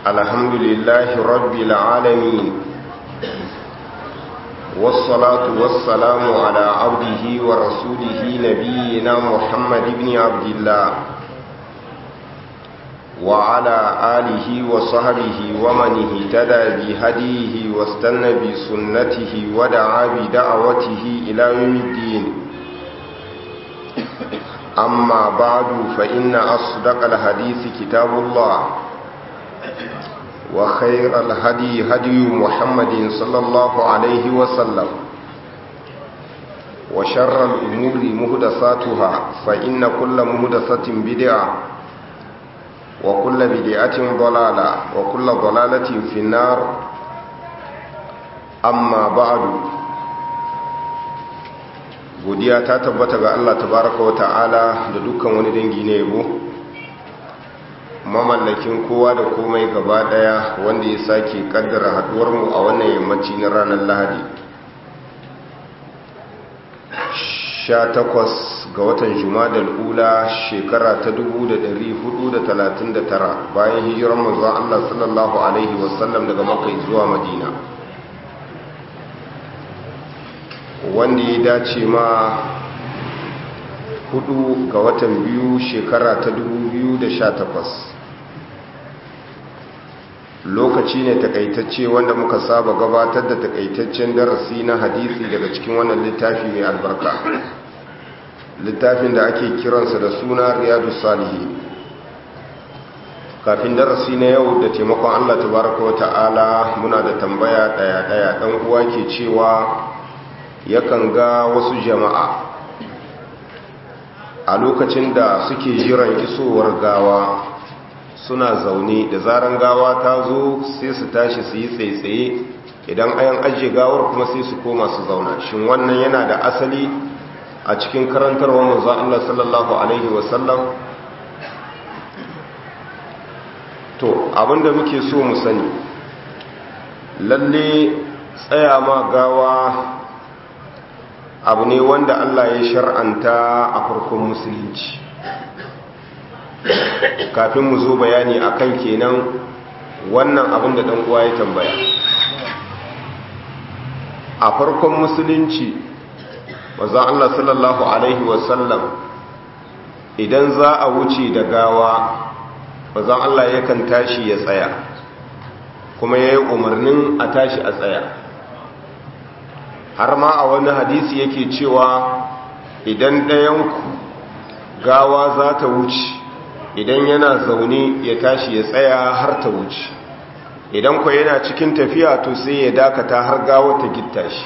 الحمد لله رب العالمين والصلاة والسلام على عبده ورسوله نبينا محمد بن عبد الله وعلى آله وصحبه ومن اهتدى بهديه واستنى بسنته ودعا بدعوته إلى يوم الدين. أما بعد فإن أصدق الحديث كتاب الله وخير الهدي هدي محمد صلى الله عليه وسلم وشر الأمور مهدساتها فإن كل مهدسة بدعة وكل بدعة ضلالة وكل ضلالة في النار. أما بعد godiya ta tabbata ga Allah tabaraka wa ta'ala da dukkan wani dangi na yabo, mamallakin kowa da komai gaba daya, wanda ya sake kaddara haduwar mu a wannan yammaci na ranar Lahadi 18 ga watan Jumadal Ula shekara ta 1439 bayan hijirar manzon Allah sallallahu alaihi wasallam daga Makka zuwa Madina, wanda ya dace ma 4 ga watan biyu shekara ta 2018. Lokaci ne takaitacce wanda muka saba gabatar da takaitaccen darasi na hadisi daga cikin wannan littafi mai albarka, littafin da ake kiransa da suna Riyadus Salihin. Kafin darasi na yau, da taimakon Allah tabaraka wa ta'ala, muna da tambaya daya dan uwa ke cewa yakan ga wasu jama'a a lokacin da suke jiran isowar gawa suna zaune, da zaran gawa ta zo sai su tashi su yi tsaitsaye, idan ayan ajiye gawar kuma sai su koma su zauna. Shin wannan yana da asali a cikin karantarwar manzon Allah sallallahu alaihi wasallam? To abinda muke so mu sani, lalle tsaya ma gawa abu ne wanda Allah ya shar'anta a farkon musulunci. Kafin mu zo bayani akan kenan wannan abin da dan uwa ya tambaya, a farkon musulunci manzon Allah sallallahu alaihi wasallam idan za a wuce da gawa, manzon Allah yakan tashi ya tsaya, kuma yayi umarnin a tashi a tsaya. Har ma a wani hadisi yake cewa idan ɗayanku gawa za ta wuce, idan yana zaune ya tashi ya tsaya har ta wuce, idan kwa yana cikin tafiya to sai ya dakata har gawa ta gitta shi.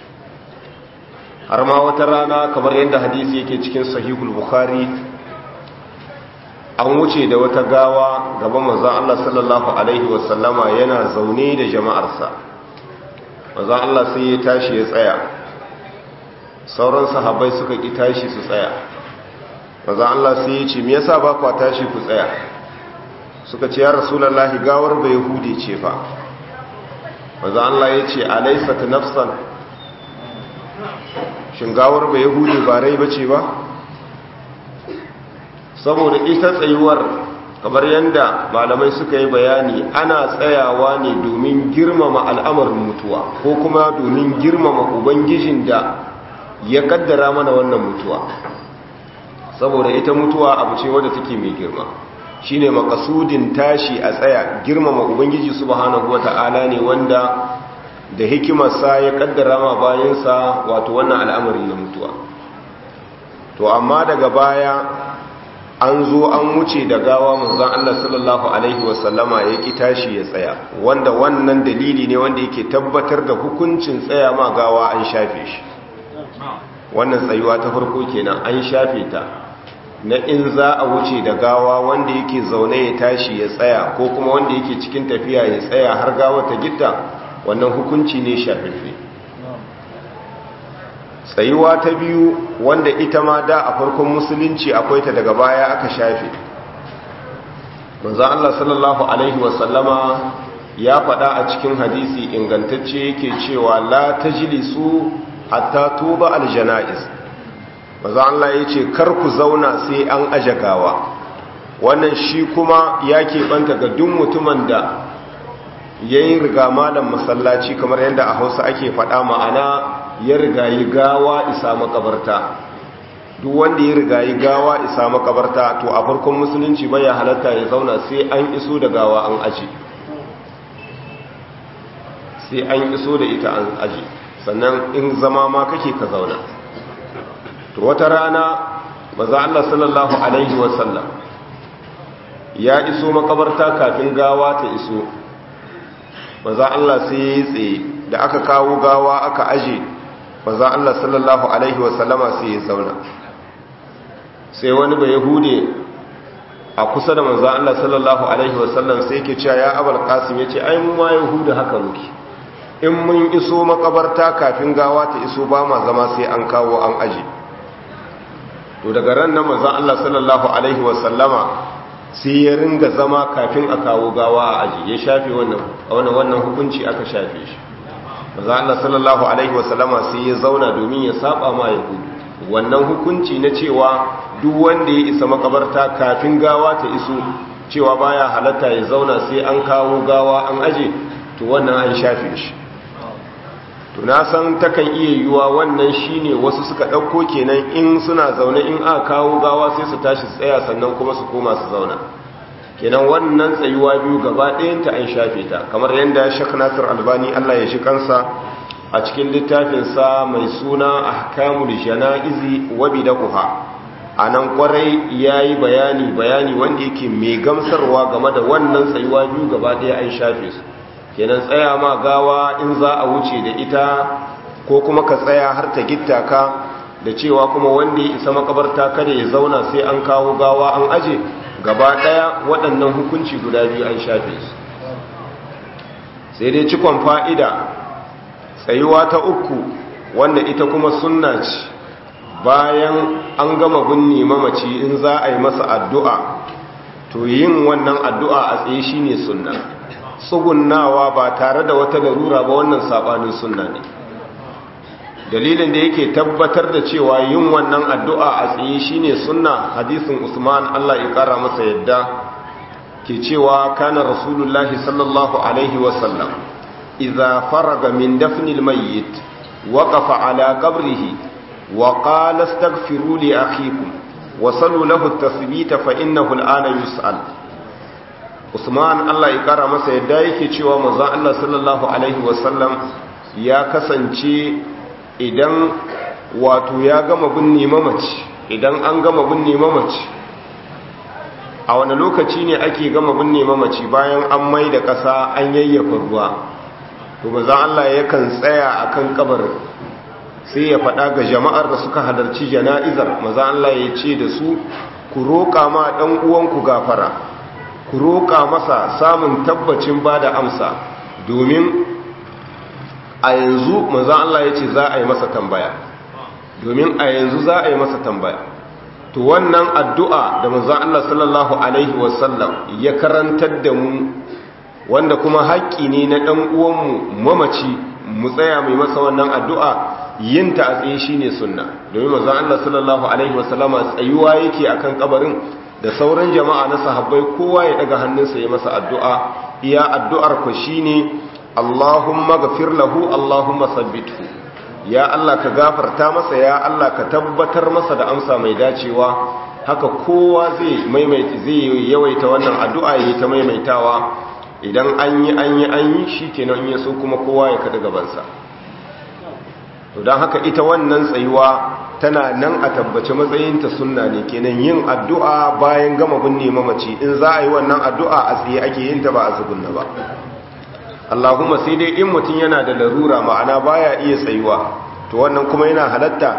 Har ma wata rana, kamar yadda hadisi yake cikin sahihul bukhari, an wuce da wata gawa gaban manzon Allah sallallahu alaihi wasallama yana zaune da jama'arsa. manzon Allah sai ya tashi ya tsaya, sauran sahabbai suka ki tashi su tsaya. manzon Allah sai ya ce, me yasa ba ku tashi ku tsaya? Suka ce, ya rasulullahi, gawar bai yahudi ce fa. manzon Allah ya ce, alaysat nafsan, shin gawar bai yahudi ba rai bace ba? Saboda ita tsayuwar, kamar yadda malamai suka yi bayani, ana tsayawa ne domin girmama al'amarin mutuwa, ko kuma domin girmama ubangijin da ya kaddara mana wannan mutuwa. Saboda ita mutuwa abu ce wadda take mai girma, shine makasudin tashi a tsaya, girmama ubangiji subhanahu wata'ala ne wanda da hikimarsa ya kaddara ma bayansa wato wannan al'amari na mutuwa. To amma daga baya an zo an wuce da gawa, manzon Allah sallallahu alaihi wasallama ya ki tashi ya tsaya, wanda wannan dalili ne wanda yake tabbatar da hukuncin tsaya ma gawa an shafe shi. Wannan tsayuwa ta farko kenan an shafe ta, na in za a wuce da gawa wanda yake zaune ya tashi ya tsaya, ko kuma wanda yake cikin tafiya ya tsaya har gawa ta gitta, wannan hukunci ne shafife. Tsayuwa ta biyu, wanda ita ma da a farkon musulunci akwai ta, daga baya aka shafe. manzon Allah sallallahu alaihi wasallama ya faɗa a cikin hadisi ingantacce yake cewa la tajlisu hatta tuba aljanaiz. manzon Allah yace kar ku zauna sai an aje gawa, wannan shi kuma ya keɓanta ga duk mutumin da ya yi riga malam masallaci kamar yadda a hausa ake faɗa, ma'ana ya riga yi gawa isa makabarta. Duk wanda ya riga yi gawa isa makabarta to a farkon musulunci bai ya halatta ya zauna sai an iso da gawa an aji, sai an iso da ita an aji, sannan in zama ma kake ka zauna. To wata rana maza Allah sallallahu alaihi wasallam ya iso makabarta kafin gawa ta iso. Maza Allah sai ya tsaye da aka kawo gawa aka aje, maza Allah sallallahu alaihi wasallama sai ya zauna. Sai wani bai yahude a kusa da maza Allah sallallahu alaihi wasallam sai ke cewa ya Abul Qasim, yace ai mu ma yahuda haka muke, in mun iso makabarta kafin gawa ta iso ba ma zama sai an kawo an aje. To daga ran nan maza Allah sallallahu alaihi wasallama sai ya ringa zama kafin a kawo gawa a aji, ya shafe wannan hukunci aka shafe shi. Maza Allah sallallahu alaihi wasallama sai ya zauna domin ya saba ma yahudu wannan hukunci na cewa duk wanda ya isa makabarta kafin gawa ta iso cewa baya halatta ya zauna sai an kawo gawa an aje, to wannan an shafe shi. To na san takan iya yiwuwa wannan shine wasu suka ɗauko kenan, in suna zaune in aka kawo gawa sai su tashi tsaya sannan kuma su koma su zauna, kenan wannan tsayuwa biyu gaba ɗayanta an shafe ta, kamar yadda Sheikh Nasir Albani Allah ya shi kansa a cikin littafinsa mai suna Ahkamul Janaizi wa Bid'ah anan kwarai yayi bayani wanda yake mai gamsarwa game da wannan tsayuwa biyu gaba ɗaya an shafe su. Kenan tsaya ma gawa in za a wuce da ita ko kuma ka tsaya har ta gitta ka, da cewa kuma wanda ya isa makabarta kada ya zauna sai an kawo gawa an aje, gaba daya waɗannan hukunci guda biyu an shafe su. Sai dai cikon fa'ida, tsayuwa ta uku wanda ita kuma sunna ce, bayan an gama binne mamaci in za a yi masa addu'a to yin wannan addu'a a tsaye shine sunna. Tsugunnawa ba tare da wata larura ba wannan sabanin sunna ne. Dalilin da yake tabbatar da cewa yin wannan addu'a a tsaye shine sunna, hadisin Usman Allah ya kara masa yadda ke cewa kana Rasulullahi sallallahu alaihi wasallam idza faraga min dafnil mayyit waqafa ala qabrihi wa qala astaghfiru li akhikum wa sallu lahu at-tasbita fa innahu al-ana yus'al. Usman Allah ya kara masa yadda yake cewa manzon Allah sallallahu alaihi wasallam ya kasance idan wato ya gama binne mamaci, idan an gama binne mamaci, a wani lokaci ne ake gama binne mamaci? Bayan an mai da ƙasa an yayyafa ruwa, to manzon Allah yakan tsaya akan kabarin sai ya faɗa ga jama'ar da suka halarci jana'izar, manzon Allah ya ce da su, ku roƙa ma ɗan uwanku gafara, ku roƙa masa samun tabbacin ba da amsa, domin a yanzu manzan Allah ya ce za a yi masa tambaya, domin a yanzu za a yi masa tambaya. To wannan addu'a da manzan Allah sallallahu Alaihi wasallam ya karantar da mu, wanda kuma haƙƙi ne na ɗan uwanmu mamaci mu tsaya mai masa wannan addu'a, yinta a tsaye shi ne sunna, domin manzan Allah sallallahu Alaihi wasallama tsayuwa yake akan kabarin da sauran jama'a na sahabbai kowa ya daga hannunsa ya masa addu'a. Iya addu'ar ku shine Allahumma ghafir lahu Allahumma sabbithu, ya Allah ka gafarta masa, ya Allah ka tabbatar masa da amsa mai dacewa. Haka kowa zai yawaita wannan addu'a, yayi ta maimaitawa, idan an yi shikenan in yaso kuma kowa ya kada gabansa. To dan haka ita wannan tsayuwa tana nan a tabbace matsayinta sunna ne, kenan yin addu'a bayan gama binne mamaci, in za a yi wannan addu'a a tsaye ake yin ta ba a tsugunna ba. Allahumma sai dai in mutum yana da larura, ma'ana baya iya tsayuwa, to wannan kuma yana halatta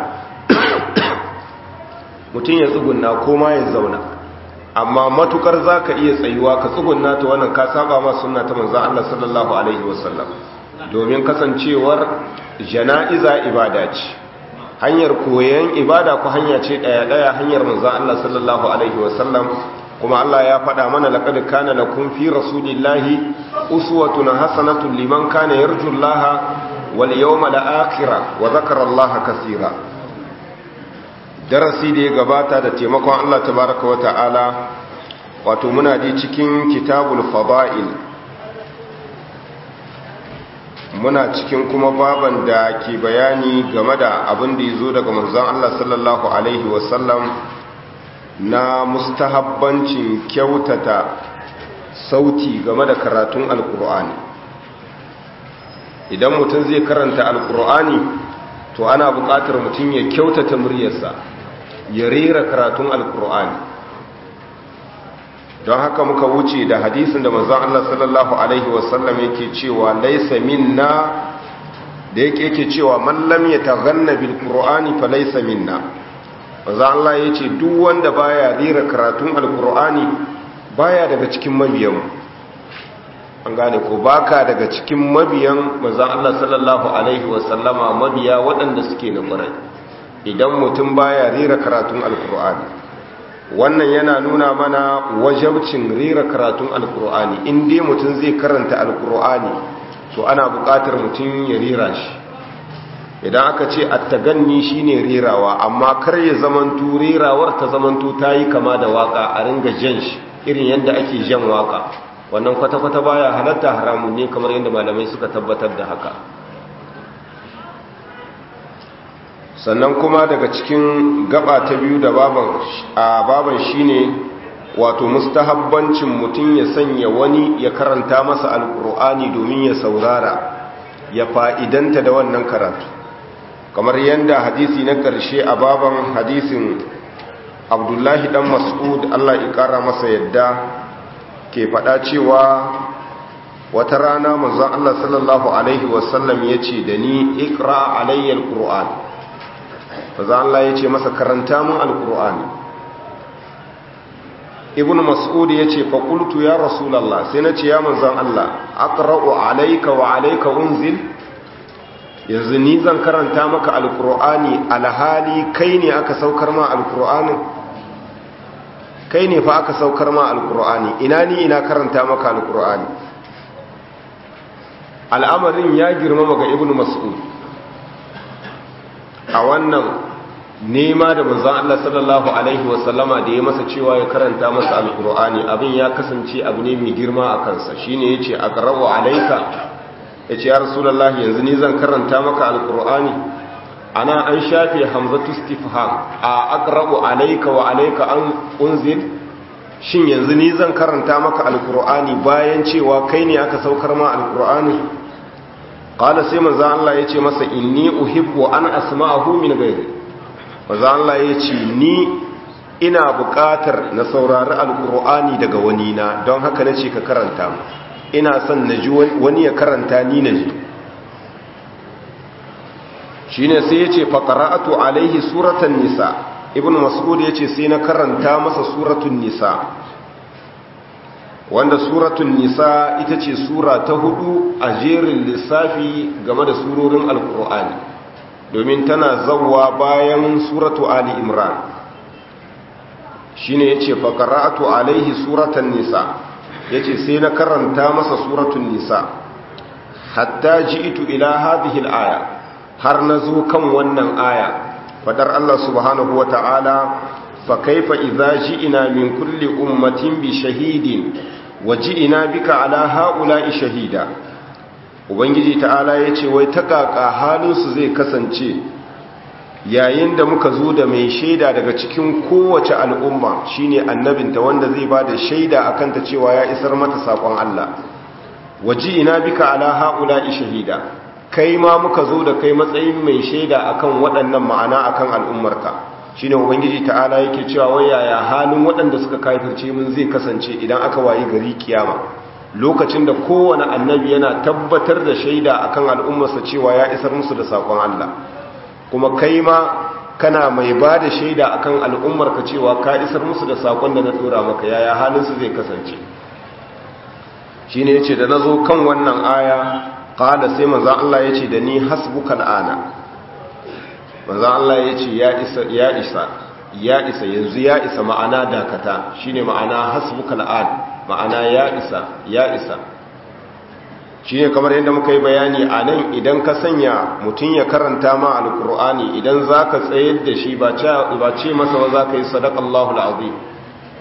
mutum ya tsugunna ko ma ya zauna. Amma matukar za ka iya tsayuwa ka tsugunna, to wannan ka saba ma sunna ta manzon Allah sallallahu alaihi wasallam, domin kasancewar jana'iza ibada ce, hanyar koyon ibada ko hanya ce ɗaya hanyar manzon Allah sallallahu alaihi wasallam. Kuma Allah ya faɗa mana, laqad kana lakum fi rasulillahi uswatun hasanatun liman kana yarjullaha wal yawmal akhir wa dhakara Allaha kaseera. Darasi da ya gabata da taimakon Allah tabaaraka wa ta'ala wato muna dai cikin kitabul fada'il, muna cikin kuma baban da ke bayani game da abin da ya zo daga manzon Allah sallallahu alaihi wasallam na mustahabbancin kyautata sauti game da karatun alkur'ani. Idan mutum zai karanta alkur'ani to ana buƙatar mutum ya kyautata muryarsa, ya rera karatun alkur'ani. Don haka muka wuce da hadisin da manzon Allah sallallahu alaihi wasallam yake cewa laysa minna, da yake cewa man lam yataghanna bil qur'ani fa laysa minna. manzon Allah yace duk wanda baya rera karatun alkur'ani baya daga cikin mabiyan. An gane ko baka daga cikin mabiyan manzon Allah sallallahu alaihi wasallama, mabiya waɗanda suke na ƙwarai idan mutum baya rera karatun alkur'ani. Wannan yana nuna mana wajabcin rera karatun alkur'ani. In dai mutum zai karanta alkur'ani to ana buƙatar mutum ya rera shi. Idan aka ce at-taganni shine rerawa, amma kar ya zamanto rerawar ta zamanto tayi kama da waka, a ringa jan shi irin yadda ake jan waka. Wannan kwata-kwata baya halatta, haramun ne kamar yadda malamai suka tabbatar da haka. Sannan kuma daga cikin gaba ta biyu da baban shine wato mustahabbancin mutum ya sanya wani ya karanta masa alkur'ani domin ya saurara, ya fa'idanta da wannan karatu, kamar yadda hadisi na ƙarshe a baban hadisin Abdullahi dan Mas'ud, Allah ya ƙara masa yadda, ke faɗa cewa wata rana manzon Allah sallallahu alaihi wasallam ya ce da ni, ikra alayyal qur'an. manzon Allah ya ce masa, karanta mun alqur'ani. Ibn Mas'ud ya ce fa qultu ya rasulullah, sai na ce ya manzon Allah, aqra'u alayka wa alayka unzil, yanzu ni zan karanta maka alqur'ani alhali kai ne aka saukar ma alqur'anin, kai ne fa aka saukar ma alqur'ani, ina ni ina karanta maka alqur'ani. Al'amarin ya girmama ga Ibn Mas'ud a wannan nema da manzon Allah sallallahu alaihi wasallama da ya masa cewa ya karanta masa alqur'ani, abin ya kasance abu ne mai girma a kansa. Shine yace aqra'u alayka, yace ya rasulullahi yanzu ni zan karanta maka alqur'ani. Ana an shafe hamzatu istifham, a aqra'u alayka wa alayka an unzil, shin yanzu ni zan karanta maka alqur'ani bayan cewa kai ne aka saukar ma alqur'ani? Qala, sai manzo Allah yace masa, inni uhibbu an asma'ahu min ghairi. Manzo Allah yace ni ina buƙatar na saurari alqur'ani daga wani na, don haka nace ka karanta mu, ina son naji wani ya karanta ni naji. Shine sai yace fa qara'atu alaihi suratan nisa. Ibn Mas'ud yace sai na karanta masa suratul nisa, wanda suratul nisa ita ce sura ta 4 a jerin lissafi game da surorin alkur'ani, domin tana zawwa bayan suratu ali imran. Shine yace fa qara'atu alaihi suratan nisa, yace sai na karanta masa suratul nisa hatta ji'tu ila hadhihi al-aya, har nazo kan wannan aya, fadar Allah subhanahu wata'ala, fa kaifa idza ji'na min kulli ummatin bi shahidin waji'ina bika ala haula'i shahida. Ubangiji ta'ala yace wai ta kaka halin su zai kasance yayin da muka zo da mai shaida daga cikin kowace al'umma, shine annabinta wanda zai bada shaida akan ta cewa ya isar mata sakon Allah. Waji'ina bika ala haula'i shahida, kai ma muka zo da kai matsayin mai shaida akan waɗannan, ma'ana akan al'ummarka. Shine ubangiji ta'ala yake cewa wai yaya halin waɗanda suka kafirce mun zai kasance idan aka wayi gari kiyama, lokacin da kowane annabi yana tabbatar da shaida akan al'ummarsa cewa ya isar musu da sakon Allah, kuma kai ma kana mai ba da shaida akan al'ummarka cewa ka isar musu da sakon da na dora maka, yaya halin su zai kasance. Shine yace da nazo kan wannan aya, qala, sai manzo Allah yace da ni, hasbuka al'ana. Manzo Allah ya ce ya isa yanzu ya isa, ma'ana dakata, shine ma'ana hasbuka al'an, ma'ana ya isa. Shine kamar yadda muka yi bayani a nan, idan ka sanya mutum ya karanta ma alkur'ani, idan zaka tsayar da shi ba ce masa wa zaka yi sadaqallahu alazim,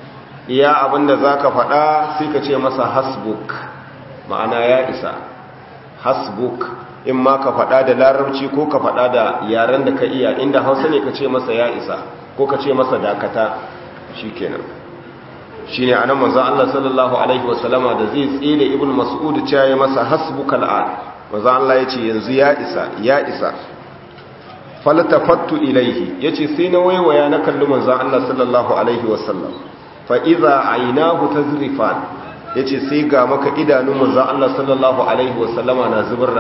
iya abinda zaka faɗa sai ka ce masa hasbuk, ma'ana ya isa. Hasbuk in ma ka faɗa da larabci ko ka faɗa da yaren da ka iya, inda Hausa ne ka ce masa ya isa ko ka ce masa dakata, shikenan. shine anan manzon Allah sallallahu alaihi wasallama da zai tsire ibnu mas'ud ya yi masa hasbukal an, manzon Allah yace yanzu ya isa. faltafattu ilaihi yace sai na waiwaya na kalli manzon Allah sallallahu alaihi wasallam, fa idza aynahu tazrifan, yace sai ga maka idanun manzon Allah sallallahu alaihi wasallama na zubar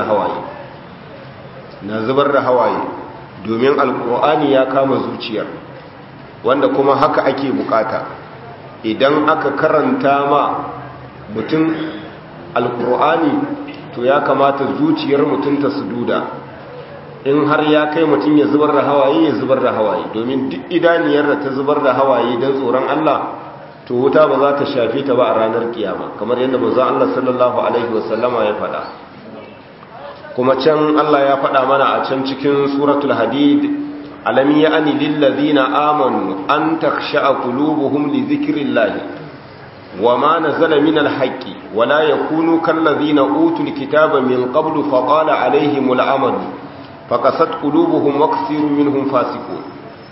da hawaye domin alqur'ani ya kama zuciyar, wanda kuma haka ake bukata. Idan aka karanta ma mutum alqur'ani to ya kamata zuciyar mutum ta sududa, in har ya kai mutum ya zubar da hawaye domin duk idaniyar da ta zubar da hawaye don tsoron Allah to wuta ba za ta shafe ta ba a ranar kiyama, kamar yadda manzon Allah sallallahu alaihi wasallama ya faɗa. Kuma can Allah ya faɗa mana a can cikin suratul hadid, alam ya'ni lil ladina amanu an takhsha'a qulubuhum li dhikrillahi wama nazala minal haqqi wala yakunu kal ladina utul kitaba min qablu faqala alaihimul amadu faqasat qulubuhum wa kathirun minhum fasiqun.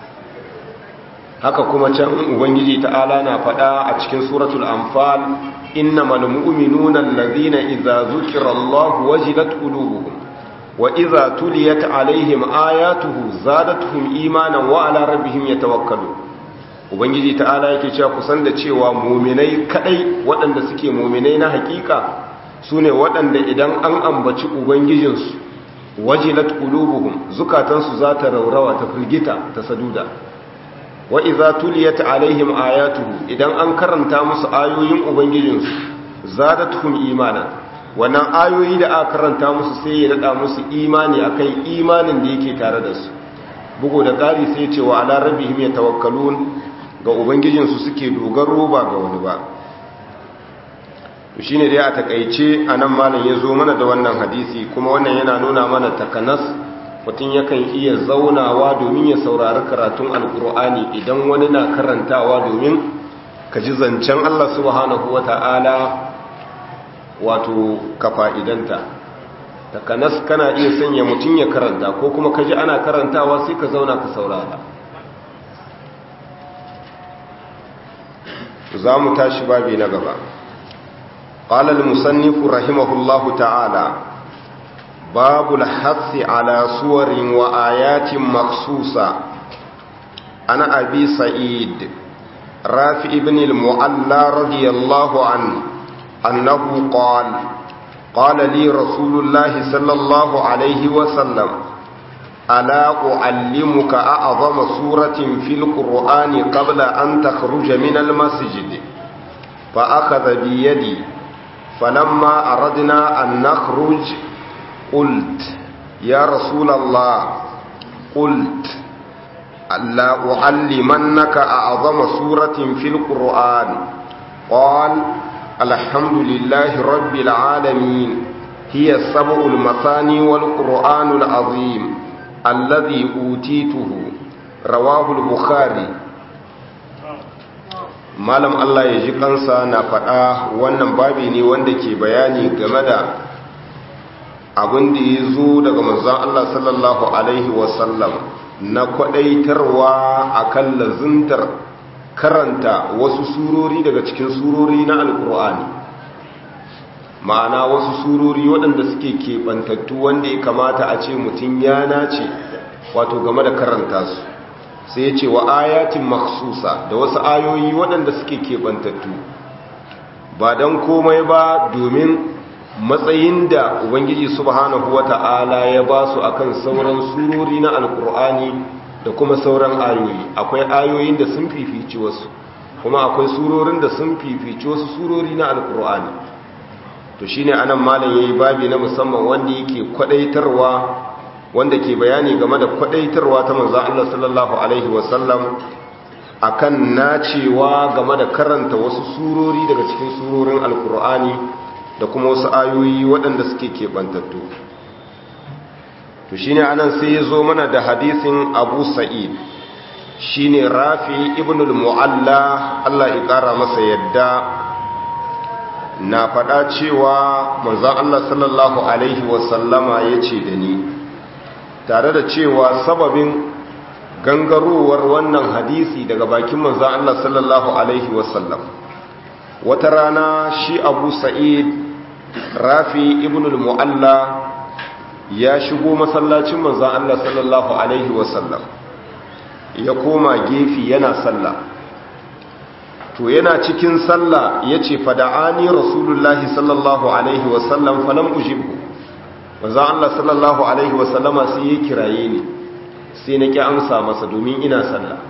Haka kuma can ubangiji ta'ala na fada a cikin suratul anfal, innamal mu'minuna allazina idza zukirallahu wajilat qulubuhum wa idza tuliyat alaihim ayatuhu zadatuhum imanan wa ala rabbihim yatawakkalun. Ubangiji ta'ala yake cewa kusan da cewa mu'minai kadai waɗanda suke mu'minai na hakika sune waɗanda idan an ambaci ubangijinsu wajilat qulubuhum, zukatansu za ta raurawa ta firgita ta saduda. wa idza tuliyat alaihim ayatuhu, idan an karanta musu ayoyin ubangijinsu zadatuhum imana, wannan ayoyi da aka karanta musu sai ya dada musu imani akan imanin da yake tare da su. Bugu da ƙari sai ce wa ala rabbihim yatawakkalun, ga ubangijinsu suke dogaro ba ga wani ba. Shi ne dai a takaice anan malam ya zo mana da wannan hadisi, kuma wannan yana nuna mana takanas mutum yakan iya zaunawa domin ya saurari karatun alkur'ani idan wani na karantawa domin ka ji zancen Allah subhanahu wata'ala wato ka fa'idanta. Takanas kana iya sanya mutum ya karanta, ko kuma ka ji ana karantawa sai ka zauna ka saurara. za mu tashi babi na gaba. قال المصنف رحمه الله تعالى باب الحث على صور وآيات مخصوصة. أنا أبي سعيد رافع بن المعلى رضي الله عنه أنه قال لي رسول الله صلى الله عليه وسلم ألا أعلمك أعظم سورة في القرآن قبل أن تخرج من المسجد؟ فأخذ بيدي فلما أردنا أن نخرج قلت يا رسول الله ألا أعلمنك أعظم سورة في القرآن؟ قال الحمد لله رب العالمين، هي السبع المثاني والقرآن العظيم الذي أوتيته. رواه البخاري. malam Allah ya ji kansa na faɗa wannan babi ne wanda ke bayani game da abin da ya zo daga manzon Allah sallallahu alaihi wasallam na kwadaitarwa akan lazuntar karanta wasu surori daga cikin surori na alkur'ani, ma'ana wasu surori waɗanda suke keɓantattu wanda ya kamata a ce mutum ya nace wato game da karanta su. Sai ya ce wa ayatin maksusa, da wasu ayoyi waɗanda suke keɓantattu, ba don komai ba domin matsayin da Ubangiji subhanahu wa ta'ala ya ba su a kan sauran surori na alkur'ani da kuma sauran ayoyi. Akwai ayoyin da sun fifici wasu, kuma akwai surorin da sun fifici wasu surori na alkur'ani. To shi ne anan malam ya yi babi na musamman wanda yake kwaɗaitarwa, wanda ke bayani game da kwadaitarwa ta manzon Allah sallallahu alaihi wasallam akan nacewa game da karanta wasu surori daga cikin surorin alkur'ani da kuma wasu ayoyi waɗanda suke keɓantattu. To shine anan sai ya zo mana da hadisin Abu Sa'id shine Rafi ibn al-Mu'alla Allah ya kara masa yadda na faɗa cewa manzon Allah sallallahu alaihi wasallama yace da ni, tare da cewa sababin gangarowar wannan hadisi daga bakin manzon Allah sallallahu alaihi wasallam, wata rana shi Abu Sa'id Rafi ibn al-Mu'alla ya shigo masallacin manzon Allah sallallahu alaihi wasallam, ya koma gefe yana sallah. To yana cikin sallah yace fada'ani rasulullahi sallallahu alaihi wasallam falam ujibhu, manzon Allah sallallahu alaihi wasallama sai ya kiraye ni sai na ki amsa masa domin ina sallah.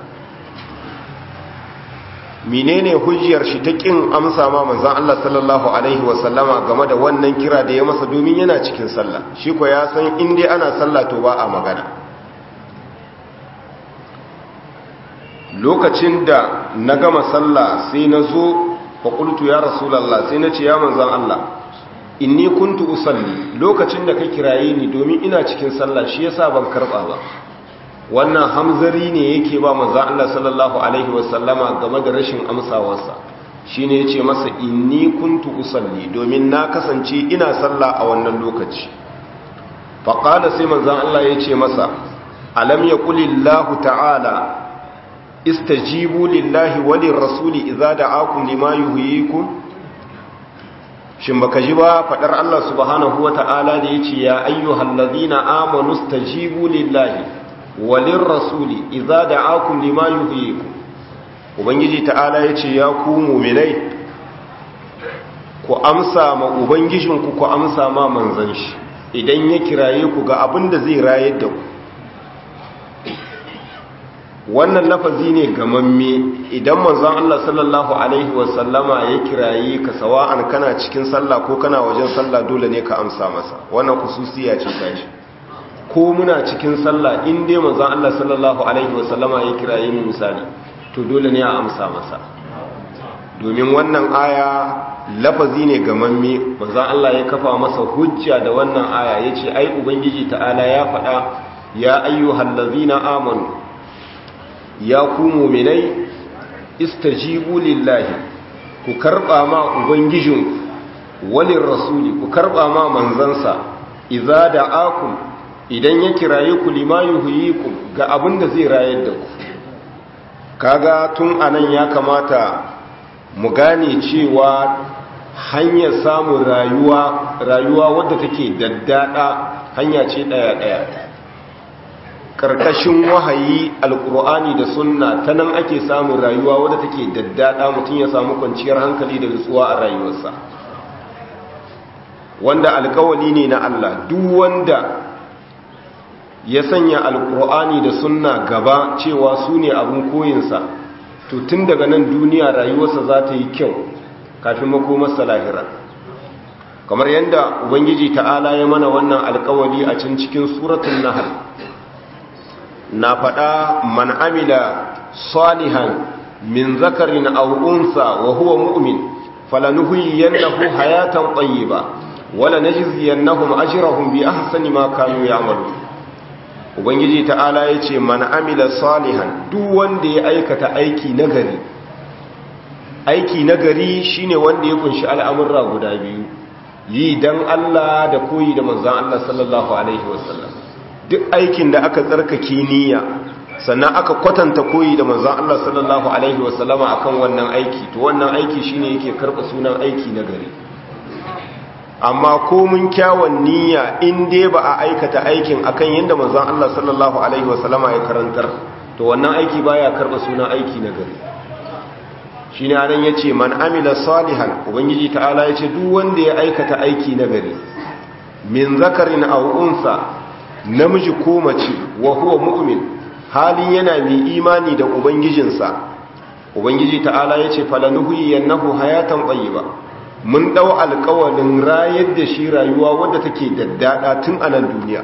Menene hujjar shi ta kin amsa ma manzon Allah sallallahu alaihi wasallama game da wannan kira da ya masa domin yana cikin sallah? Shi ko ya san in dai ana sallah to ba a magana. Lokacin da na gama sallah sai na zo fa qultu ya rasulullah, sai na ce ya manzon Allah, inni kuntu usalli, lokacin da ka kiraye ni domin ina cikin sallah shi yasa ban karba ba. Wannan hamzari ne yake ba manzon Allah sallallahu alaihi wasallama game da rashin amsawarsa. Shine yace masa inni kuntu usalli, domin na kasance ina sallah a wannan lokaci. Fa qala, sai manzon Allah yace masa, alam yaqulillahu ta'ala istajibu lillahi walir rasuli idza da'akum lima yuhyikum. Shin baka ji ba fadar Allah subhanahu wata'ala da yace ya ayyuhallazina amanu istajibu lillahi walir rasuli idza da'akum lima yuhyikum. Ubangiji ta'ala yace ya ku mu'minai ku amsa ma ubangijinku, ku amsa ma manzon shi idan ya kiraye ku ga abin da zai rayar da ku. Wannan lafazi ne gamamme, idan manzon Allah sallallahu alaihi wasallama ya kiraye ka sawa'an kana cikin sallah ko kana wajen sallah dole ne ka amsa masa. Wannan khususiya ce ta shi. Ko muna cikin sallah in dai manzon Allah sallallahu alaihi wasallama ya kiraye mu misali, to dole ne a amsa masa. Domin wannan aya lafazi ne gamamme, manzon Allah ya kafa masa hujja da wannan aya yace ai ubangiji ta'ala ya faɗa ya ayyuhallazina amanu, ya ku mu'minai istajibu lillahi, ku karba ma ubangijinku, walin rasuli, ku karba ma manzansa, idza da'akum, idan ya kiraye ku lima yuhyikum ga abin da zai rayar da ku. Kaga tun anan ya kamata mu gane cewa hanyar samun rayuwa wadda take daddada hanya ce daya karkashin wahayi alkur'ani da sunna, ta nan ake samun rayuwa wadda take daddada, mutum ya samu kwanciyar hankali da nutsuwa a rayuwarsa, wanda alkawali ne na Allah. Duk wanda ya sanya alkur'ani da sunna gaba cewa su ne abin koyinsa, to tun daga nan duniya rayuwarsa za ta yi kyau kafin makomarsa lahira. Kamar yadda ubangiji ta'ala ya mana wannan alkawali a cikin suratul nahl na faɗa, man amila salihan min zakarin aw unsa wa huwa mu'min falanuhyiyannahu hayatan tayyiba wala najziyannahum ajrahum bi ahsani ma kanu ya'malun. Ubangiji ta'ala yace man amila salihan, duk wanda ya aikata aiki nagari. Aiki nagari shine wanda ya kunshi al'amurra guda biyu, yi dan Allah da koyi da manzon Allah sallallahu alaihi wasallam. Duk aikin da aka tsarkake niyya sannan aka kwatanta koyi da manzon Allah sallallahu alaihi wasallama akan wannan aiki, to wannan aiki shine yake karɓa sunan aiki na gari. Amma ko mun kyawun niyya in dai ba a aikata aikin akan yanda manzon Allah sallallahu alaihi wasallama ya karantar, to wannan aiki baya karɓa sunan aiki na gari. Shine anan yace man amila salihan, ubangiji ta'ala yace duk wanda ya aikata aiki na gari, min zakarin aw unsa, namiji ko mace, wa huwa mu'min, halin yana mai imani da ubangijinsa. Ubangiji ta'ala yace falanuhyiyannahu hayatan tayyiba, mun dau alƙawalin rayar da shi rayuwa wadda take daddada tun a nan duniya.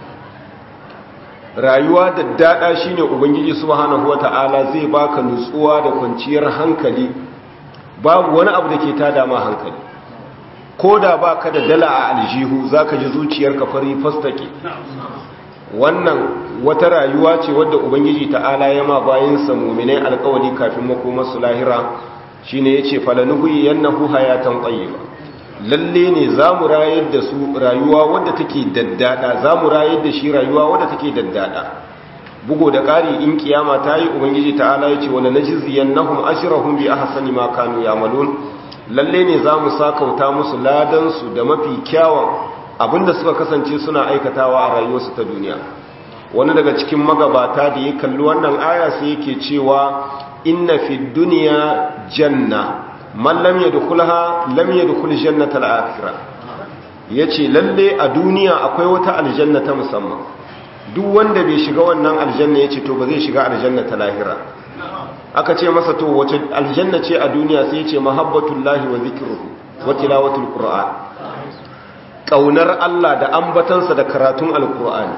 Rayuwa daddada shine ubangiji subhanahu wata'ala zai baka nutsuwa da kwanciyar hankali, babu wani abu da ke tada ma hankali. ko da ba ka da dala a aljihu za ka ji zuciyarka fari fastake, wannan wata rayuwa ce wadda ubangiji ta'ala ya ma bayansa mu'minai alƙawari kafin makomarsu lahira shine yace falanuhi yannahu hayatan tayyiba lalle ne zamu rayar da su rayuwa wadda take daddada zamu rayar da shi rayuwa wadda take daddada bugo da ƙari in kiyama ta yi ubangiji ta'ala yace wala najziyannahum ajrahum bi ahsani ma kanu ya'malun lalle ne zamu sakauta musu ladan su da mafi kyawun abinda suka kasance suna aikatawa a rayuwarsu ta duniya. Wani daga cikin magabata da ya kalli wannan aya sai yake cewa inna fi dunya janna man lam yadkhulha lam yadkhul jannatal akhirah yace lalle a duniya akwai wata aljanna ta musamman duk wanda bai shiga wannan aljanna yace to ba zai shiga aljanna ta lahira. Aka ce masa to wace aljanna ce a duniya sai yace mahabbatullahi wa zikruhu wa tilawatul qur'an kaunar Allah da ambatansa da karatun alqur'ani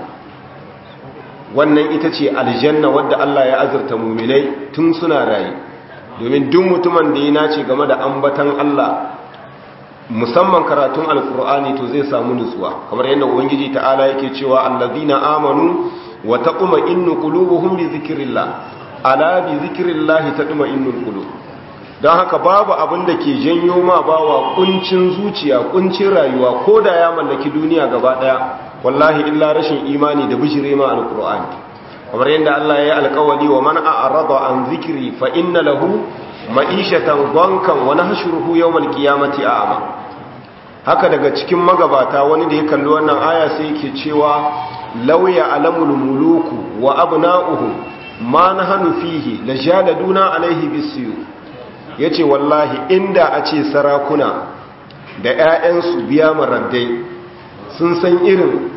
wannan ita ce aljanna wadda Allah ya azurta muminai tun suna rayu domin duk mutumin da ya nace game da ambatan Allah musamman karatun alkur'ani to zai samu nutsuwa kamar yadda ubangiji ta'ala yake cewa allazina amanu wa taquma'innu qulubuhum bi zikrillah ala bi zikrillah taqma'innul qulub don haka babu abin da ke janyo ma bawa kuncin zuciya kuncin rayuwa ko da ya mallaki duniya gaba daya wallahi illa rashin imani da bijire ma alqur'ani kamar yadda Allah ya yi alƙawari wa man a'rada an zikri fa inna lahu ma'ishatan dankan wa nahshuruhu yawmal qiyamati a'ma. Haka daga cikin magabata wani da ya kalli wannan aya sai yake cewa law ya'lamul muluku wa abna'uhum ma nahnu fihi lajaladuna alaihi bisiyu yace wallahi inda a ce sarakuna da 'ya'yansu biya maraddai sun san irin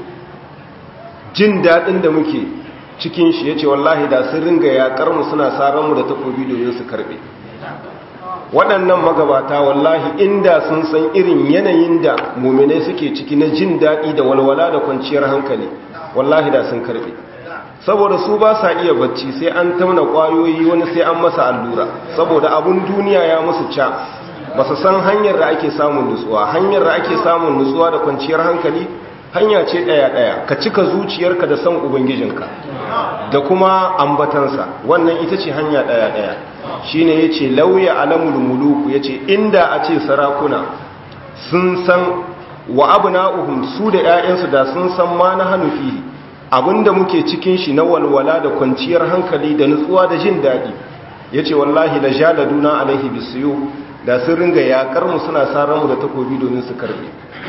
jin daɗin da muke cikin shi ya ce wallahi da sun ringa yaƙarmu suna saranmu da takobi domin su karɓe waɗannan magabata wallahi inda sun san irin yanayin da muminai suke ciki na jin daɗi da walwala da kwanciyar hankali wallahi da sun karɓe saboda su ba sa iya bacci sai an tauna ƙwayoyi wani sai an masa allura saboda abun duniya ya musu ca ba su san hanyar da ake samun nutsuwa hanyar da ake samun nutsuwa da kwanciyar hankali hanya ce ɗaya-ɗaya ka cika zuciyarka da san ubangijinka da kuma ambatansa wannan ita ce hanya ɗaya-ɗaya shi ne ya ce lauya alamul muluku ya ce inda a ce sarakuna sun san wa abu na'uhun su da 'ya'yansu da sun san ma na hannu fihi abinda muke cikin shi na walwala da kwanciyar hankali da nutsuwa da jin daɗi ya ce wallahi da jaladuna alaihi bisiyo da sun ringa yaƙar mu suna sarar mu da takobi domin su karbe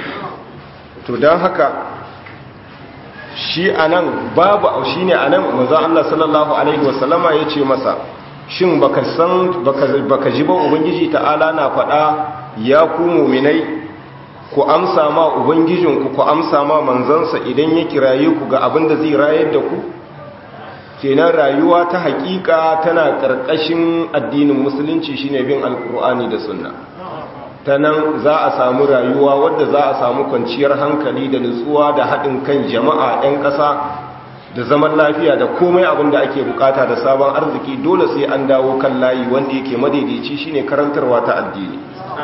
to don haka shi anan babu shi ne anan manzon Allah sallallahu alaihi wasallama ya ce masa shin baka ji ba ubangiji ta'ala na faɗa ya ku mu'minai ku amsa ma ubangijinku ku amsa ma manzansa idan ya kiraye ku ga abin da zai rayar da ku kenan rayuwa ta hakika tana karkashin addinin musulunci shine bin alkur'ani da sunna ta nan za a samu rayuwa wadda za a samu kwanciyar hankali da nutsuwa da haɗin kan jama'a 'yan ƙasa da zaman lafiya da komai abin da ake bukata da sabon arziki dole sai an dawo kan layi wanda yake madaidaici shine karantarwa ta addini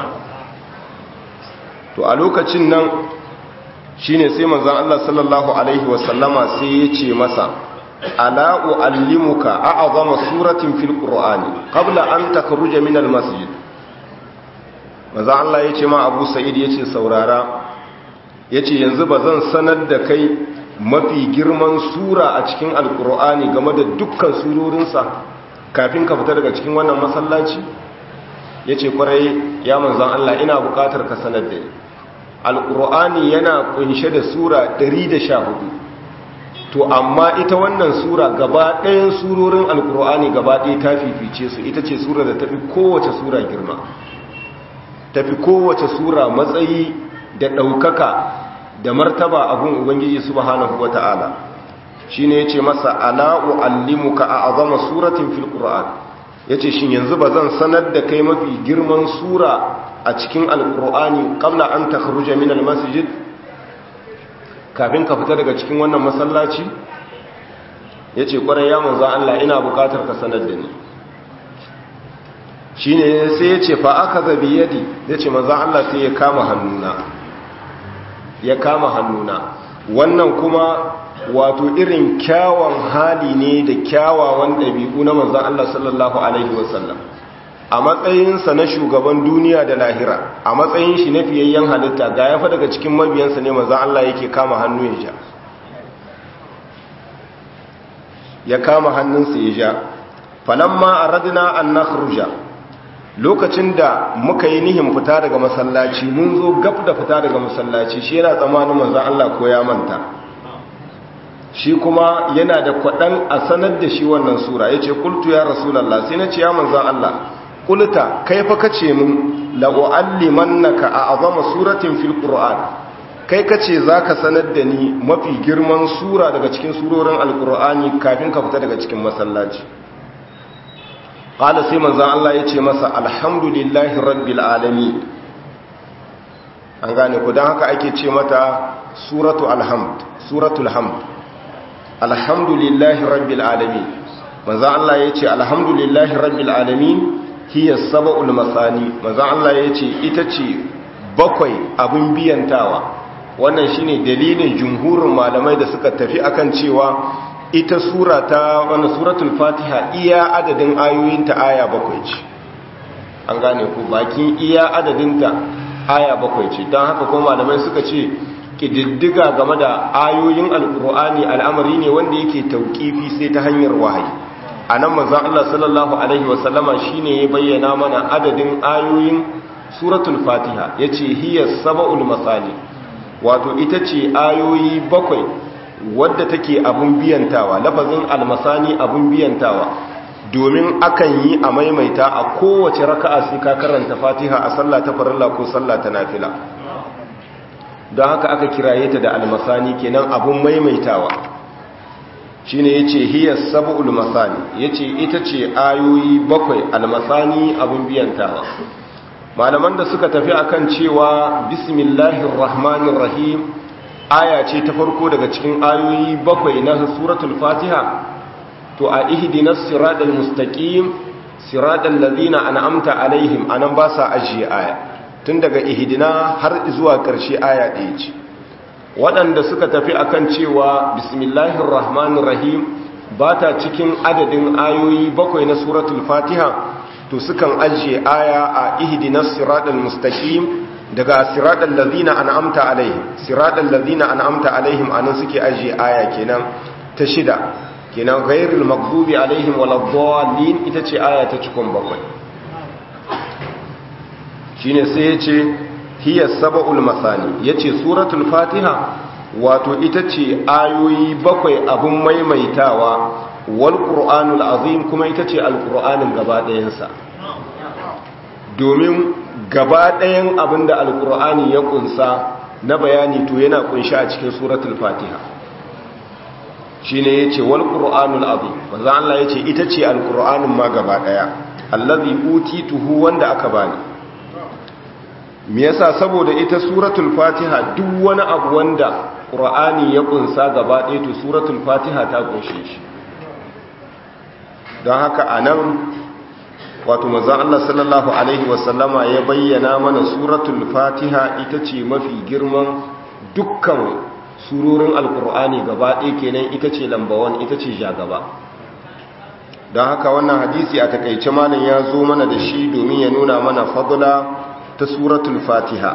to a lokacin nan shine sai manzon Allah sallallahu alaihi wasallama sai ya ce masa ala uallimuka a'zama suratin fil qur'ani qabla an takhruja min al masjid manzon Allah ya ce ma Abu Sa'id ya ce saurara yace yanzu bazan sanar da kai mafi girman sura a cikin alqur'ani game da dukkan surorinsa kafin ka fita daga cikin wannan masallaci yace kwarai ya manzon Allah ina bukatar ka sanar da ni alqur'ani yana kunshe da sura 114 to amma ita wannan sura gaba ɗayan surorin alqur'ani gaba ɗaya ta fifice su ita ce sura da tafi kowace sura girma tafi kowace sura matsayi da ɗaukaka da martaba abun ubangiji subhanahu wata'ala shine yace masa ala uallimuka a'zama suratin fil qur'an yace shin yanzu bazan sanar da kai mafi girman sura a cikin alqur'ani qabla an takhruja min almasjid kafin ka fita daga cikin wannan masallaci yace kwarai ya manzo Allah ina bukatar ka sanar da ni shine sai yace fa akaza bi yadi yace manzo Allah sai ya kama hannuna wannan kuma wato irin kyawawan hali ne da kyawawan ɗabi'u na manzon Allah sallallahu alaihi wasallam a matsayinsa na shugaban duniya da lahira, a matsayin shi na fiyayyen halitta, ga yafa daga cikin mabiyansa ne manzon Allah yake kama hannu ya ja, ya kama hannunsa ya ja. Falamma aradna an nakhruja, lokacin da muka yi nihin fita daga masallaci, mun zo gab da fita daga masallaci, shi yana tsammanin manzon Allah ko ya manta, shi kuma yana da kwaɗan a sanar da shi wannan sura. Ya ce kultu ya rasulallah, sai na ce ya manzon Allah, kulta kai fa kace mun la'u'allimannaka a azama suratin fil qur'an, kai kace zaka sanar da ni mafi girman sura daga cikin surorin alqur'ani kafin ka fita daga cikin masallaci. Qala sai manzon Allah yace masa alhamdulillahi rabbil alamin. An gane ku, dan haka ake ce mata suratul hamd. Alhamdulillahi rabbil alamin. Manzon Allah yace alhamdulillahi rabbil alamin hiya sab'ul masani. Manzon Allah yace ita ce bakwai abin biyantawa. Wannan shine dalilin jumhurin malamai da suka tafi akan cewa ita suratul fatiha iya adadin ayoyinta aya bakwai ce. An gane ku, bakin iya adadinta aya bakwai ce. Don haka kuma malamai suka ce kididdiga game da ayoyin alkur'ani al'amari ne wanda yake tauƙifi sai ta hanyar wahayi. A nan manzon Allah sallallahu alaihi wasallama shine ya bayyana mana adadin ayoyin suratul fatiha, yace hiya sab'ul masani, wato ita ce ayoyi bakwai wadda take abun biyantawa. Lafazin almasani abun biyantawa, domin akan yi a maimaita a kowace raka'a sai ka karanta fatiha a sallah ta farilla ko sallah ta nafila. Don haka aka kiraye ta da almasani, kenan abun maimaitawa. Shine yace hiya sab'ul masani, yace ita ce ayoyi bakwai, almasani abun biyantawa. Malaman da suka tafi akan cewa bismillahir rahmanir rahim aya ce ta farko daga cikin ayoyi bakwai na suratul fatiha, to a ihdinas siratal mustaqim siratal ladzina an'amta alaihim anan ba sa ajiye aya, tun daga ihdina har zuwa ƙarshe aya ɗaya ce. Waɗanda suka tafi akan cewa bismillahir rahmanir rahim ba ta cikin adadin ayoyi bakwai na suratul fatiha, to sukan ajiye aya a ihdinas siratal mustaqim daga siratal ladzina an'amta alaihim. Siratal ladzina an'amta alaihim anan suke ajiye aya kenan ta shida, kenan ghairil maghdubi alaihim waladdallin ita ce aya ta cikon bakwai. Shine sai yace hiya sab'ul masani, yace suratul fatiha wato ita ce ayoyi bakwai abun maimaitawa, wal qur'anul azim kuma ita ce alqur'anin gaba ɗayansa. Domin gaba ɗayan abinda alqur'ani ya kunsa na bayani to yana kunshi a cikin suratul fatiha. Shine yace wal qur'anul azim, manzo Allah yace ita ce alqur'anin ma gaba ɗaya, allazi utituhu wanda aka bani. Me yasa? Saboda ita suratul fatiha duk wani abu wanda qur'ani ya kunsa gaba ɗaya to suratul fatiha ta kunshe shi. Don haka anan wato manzon Allah sallallahu alaihi wasallama ya bayyana mana suratul fatiha ita ce mafi girman dukkan surorin alkur'ani gaba ɗaya, kenan ita ce lambawan, ita ce jagaba. Don haka wannan hadisi a takaice malam ya zo mana da shi domin ya nuna mana fadla ta suratul fatiha,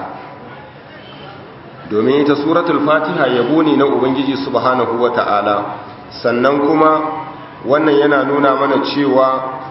domin ita suratul fatiha yabo ne na ubangiji subhanahu wata'ala. Sannan kuma wannan yana nuna mana cewa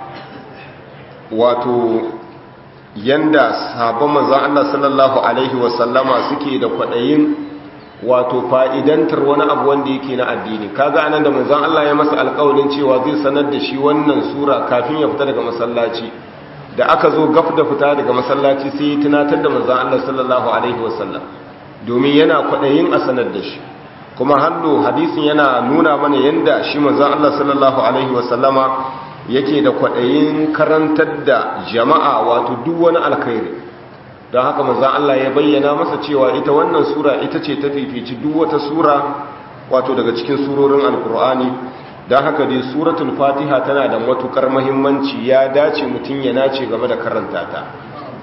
wato yanda sahabban manzon Allah sallallahu alaihi wasallama suke da kwadayin wato fa'idantar wani abu wanda yake na addini. Kaga anan da manzon Allah ya masa alƙawarin cewa zai sanar da shi wannan sura kafin ya fita daga masallaci, da aka zo gaf da fita daga masallaci sai ya tunatar da manzon Allah sallallahu alaihi wasallam, domin yana kwadayin a sanar da shi. Kuma hallo hadisin yana nuna mana yanda shi manzon Allah sallallahu alaihi wasallama yake da kwadayin karantar da jama'a wato duk wani alkhairi. Don haka manzon Allah ya bayyana masa cewa ita wannan sura ita ce ta fifici duk wata sura wato daga cikin surorin alkur'ani. Don haka dai suratul fatiha tana da matukar muhimmanci, ya dace mutum ya nace game da karanta ta.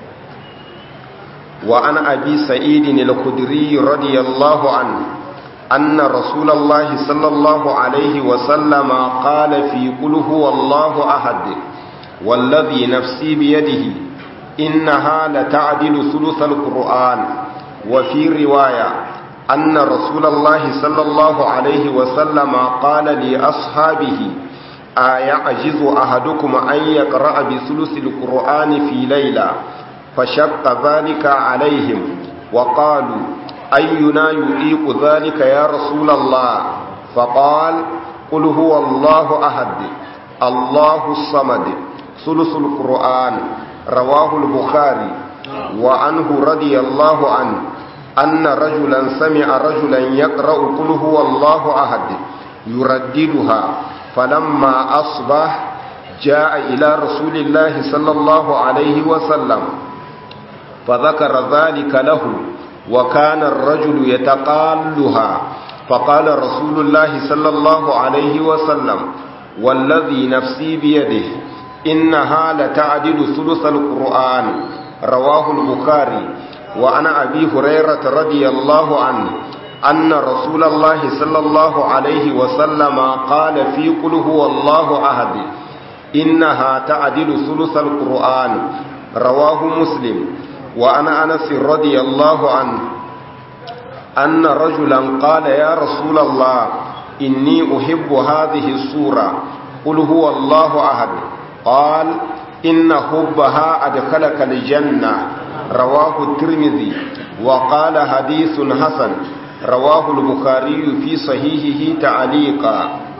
Wa an abi sa'id al-khudri radiyallahu anhu أن رسول الله صلى الله عليه وسلم قال في قل هو الله أحد والذي نفسي بيده إنها لتعدل ثلث القرآن. وفي رواية أن رسول الله صلى الله عليه وسلم قال لأصحابه أيعجز أحدكم أن يقرأ بثلث القرآن في ليلة؟ فشق ذلك عليهم وقالوا أينا يطيق ذلك يا رسول الله؟ فقال قل هو الله أحد الله الصمد ثلث القرآن. رواه البخاري. وعنه رضي الله عنه أن رجلا سمع رجلا يقرأ قل هو الله أحد يرددها، فلما أصبح جاء إلى رسول الله صلى الله عليه وسلم فذكر ذلك له، وكان الرجل يتقالها، فقال رسول الله صلى الله عليه وسلم والذي نفسي بيده إنها لتعدل ثلث القرآن. رواه البخاري. وعن أبي هريرة رضي الله عنه أن رسول الله صلى الله عليه وسلم قال في قل هو الله أحد إنها تعدل ثلث القرآن. رواه مسلم. وعن أنس رضي الله عنه أن رجلا قال يا رسول الله إني أحب هذه السورة قل هو الله أحد. قال إن حبها أدخلك الجنة. رواه الترمذي وقال حديث حسن. رواه البخاري في صحيحه تعليقا.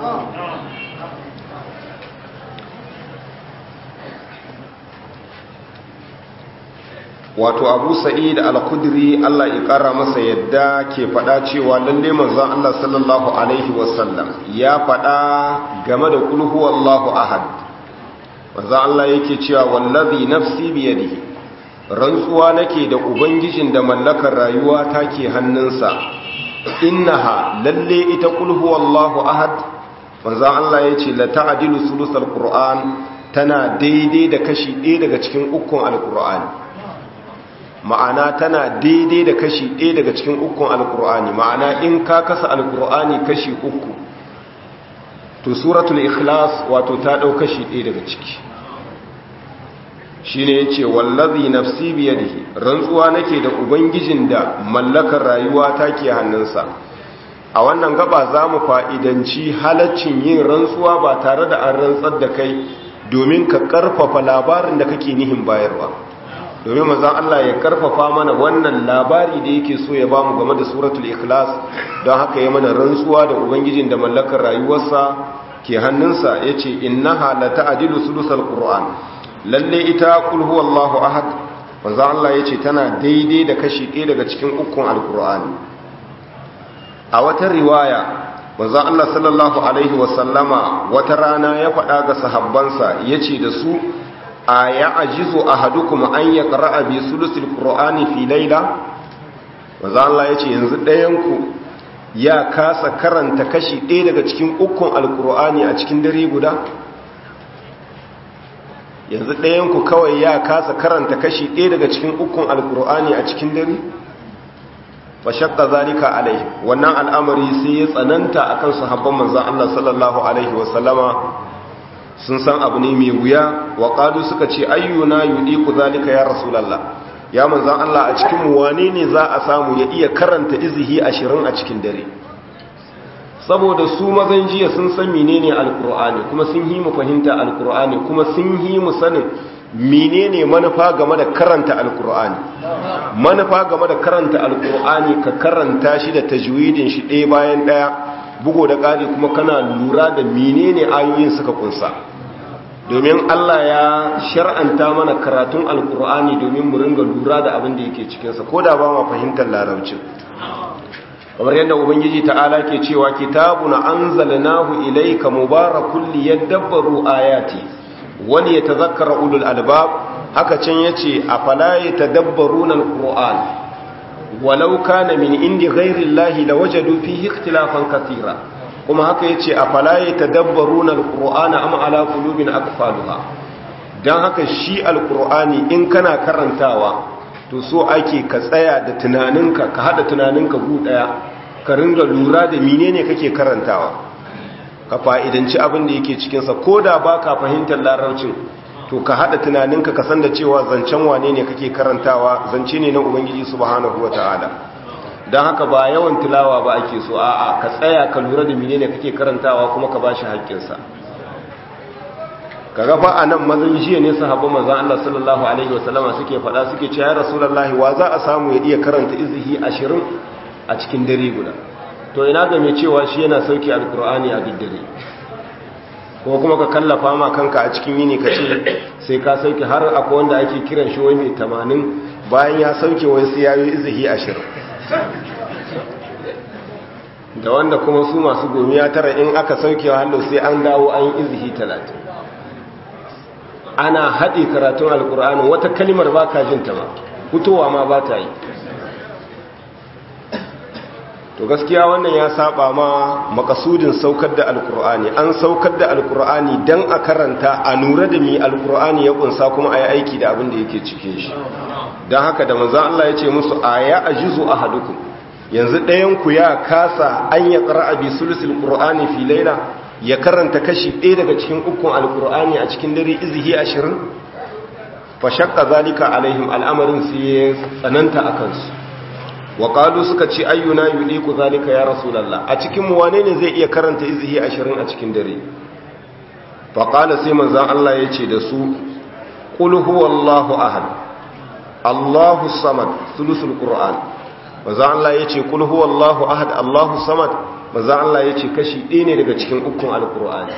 wato Abu Sa'id al-Khudri Allah ya kara masa yadda ke fada cewa lalle manzon Allah sallallahu alaihi wasallam ya fada game da qul huwallahu ahad. manzon Allah yake cewa wallazi nafsi biyadihi, rantsuwa nake da ubangijin da mallakar rayuwa take hannunsa, innaha lalle ita qul huwallahu ahad, manzon Allah yace la ta'dilu sulusal qur'an, tana daidai da kashi 1 daga cikin ukun alqur'ani. ma'ana tana daidai da kashi 1 daga cikin ukun alqur'ani. ma'ana in ka kasa alqur'ani kashi 3 to suratul ikhlas wato ta dau kashi 1 daga ciki. shine yace wallazi nafsi biyadihi, rantsuwa nake da ubangijin da mallakar rayuwa take hannunsa. a wannan gaba zamu fa'idanci halaccin yin rantsuwa ba tare da an rantsar da kai domin ka karfafa labarin da kake nihin bayarwa. domin manzon Allah ya karfafa mana wannan labari da yake so ya bamu game da suratul ikhlas, don haka ya mana rantsuwa da ubangijin da mallakar rayuwarsa ke hannunsa yace innaha la ta'dilu sulusal qur'an, lalle ita kul huwallahu ahad, manzo Allah yace tana daidai da kashi 1 daga cikin ukun alqur'ani. a wata riwaya manzo Allah sallallahu alaihi wasallama wata rana ya faɗa ga sahabbansa yace da su ayajizu ahadukum an yaqra'a bi sulusil qur'ani fi layla. manzo Allah yace yanzu ɗayan ku ya kasa karanta kashi 1 daga cikin ukun alqur'ani a cikin dare guda. yanzu ɗayanku kawai ya kasa karanta kashi 1 daga cikin ukun alkur'ani a cikin dare? fa shaqqa zalika alaihi, wannan al'amari sai ya tsananta akan sahabban manzon Allah sallallahu alaihi wasallama. sun san abu ne mai wuya. wa qalu suka ce ayyuna yudiku zalika ya rasulullah, ya manzon Allah a cikin mu wane ne za a samu ya iya karanta izihi 20 a cikin dare? saboda su mazan jiya sun san menene alkur'ani, kuma sun yi mu fahimta alkur'ani, kuma sun yi mu sanin menene manufa game da karanta alkur'ani. manufa game da karanta alkur'ani ka karanta shi da tajwidin shi ɗaya bayan ɗaya, bugo da ƙari, kuma kana lura da menene ayoyin suka kunsa. domin Allah ya shar'anta mana karatun alkur'ani domin mu ringa lura da abin da yake cikinsa, ko da ba ma fahimtar larabcin. kamar yadda ubangiji ta'ala ke cewa kitabun anzalnahu ilayka mubarakun liyadabbaru ayati wa liyatadhakkara ulul albab. haka can yace afala yatadabbaruna alquran walau kana min indi ghayri llahi lawajadu fihi ikhtilafan katira. kuma haka yace afala yatadabbaruna alqur'ana am ala qulubin aqfaluha. dan haka shi alqur'ani in kana karantawa to so ake ka tsaya da tunaninka, ka hada tunaninka gu daya, ka ringa lura da menene kake karantawa, ka fa'idanci abin da yake cikinsa, ko da ba ka fahimtar larabcin to ka haɗa tunaninka ka san da cewa zancen wane ne kake karantawa, zance ne na Ubangiji subhanahu wa ta'ala. don haka ba yawan tilawa ba ake so, a'a ka tsaya ka lura da menene kake karantawa kuma ka bashi haƙƙinsa. kaga fa anan mazan jiya ne sahabban manzon Allah sallallahu alaihi wasallama suke faɗa suke cewa ya rasulullahi wa za a samu ya iya karanta izhi 20 a cikin dare guda, to ina ga mai cewa shi yana sauki alqur'ani a duk dare, ko kuma ka kallafa ma kanka a cikin yini ka ce sai ka sauki, har akwai wanda ake kiran shi wai mai 80 bayan ya sauke wai sai yayi izhi 20, da wanda kuma su masu gomiya tara in aka sauke hallo sai an dawo an yi izhi 30. ana haɗe karatun alƙur'ani, wata kalimar ba ka jinta ba, fitowa ma ba ta yi. to gaskiya wannan ya saba ma makasudin saukar da alƙur'ani. An saukar da alƙur'ani don a karanta, a nura da mi alƙur'ani ya ƙunsa, kuma a yi aiki da abin da yake cikin shi. don haka da manzan Allah ya ce musu a ya ajizu ahadukum, yanzu ɗayanku ya kasa an ya ƙara'a bi sulusul ƙur'ani fi laila, ya karanta kashi ɗaya daga cikin ukun alkur'ani a cikin dare izhi 20. fa shakka zalika alaihim, al'amarin su ya tsananta a kansu. wa qalu suka ce ayyuna yudiku zalika ya rasulullah, a cikin mu wane ne zai iya karanta izhi 20 a cikin dare? fa qala sai manzon Allah ya ce da su qul huwallahu ahad Allahu samad sulusul qur'an. manzon Allah ya ce qul huwallahu ahad Allahu samad, manzon Allah ya ce kashi ɗaya ne daga cikin ukun alkur'ani.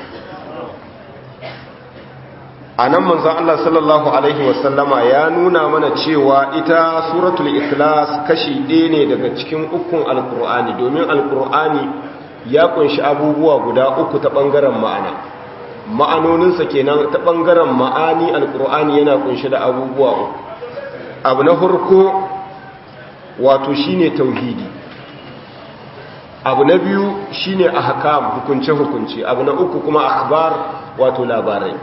a nan manzon Allah sallallahu alaihi wasallama ya nuna mana cewa ita suratul ikhlas kashi ɗaya ne daga cikin ukun alkur'ani, domin alkur'ani ya kunshi abubuwa guda uku ta ɓangaren ma'ana. ma'anoninsa kenan ta ɓangaren ma'ani alkur'ani yana kunshi da abubuwa uku. abu na farko wato shine tauhidi, abu na biyu shine ahkam, hukunce-hukunce, abu na uku kuma akhbar wato labarai.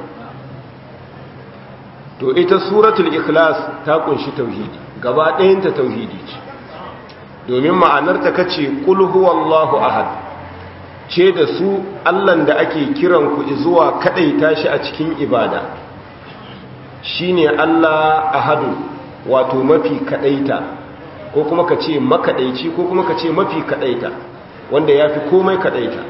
to ita suratul ikhlas ta kunshi tauhidi, gaba ɗayanta tauhidi ce, domin ma'anar ta kace qul huwallahu ahad, ce da su Allahn da ake kiran ku zuwa kadaita shi a cikin ibada shine Allah ahadu, wato mafi kadaita, ko kuma kace makadaici, ko kuma kace mafi kadaita, wanda ya fi komai kaɗaita.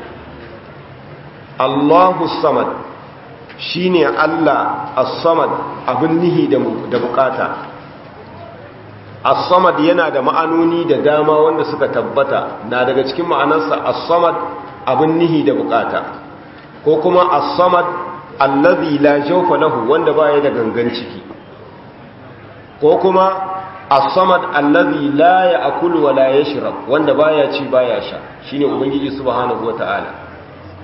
Allahu samad shine Allah as-samad, abin nihi da bukata. As-samad yana da ma'anoni da dama wanda suka tabbata, na daga cikin ma'anarsa as-samad abin nihi da bukata, ko kuma as-samad allazi la jawfa lahu, wanda baya da gangan ciki, ko kuma as-samad allazi la ya'kulu wa la yashrab, wanda baya ci baya sha, shine ubangiji subhanahu wata'ala.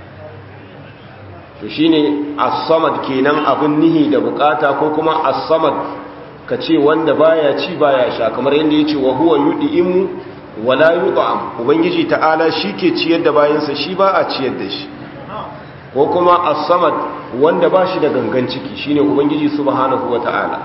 to shine as-samad kenan abin nihi da bukata, ko kuma as-samad kace wanda baya ci baya sha, kamar yanda yace wa huwa yud'imu wa la yut'am, ubangiji ta'ala shike ciyar da bayansa, shi ba a ciyar da shi. ko kuma as-samad wanda ba shi da gangan ciki, shine ubangiji subhanahu wata'ala.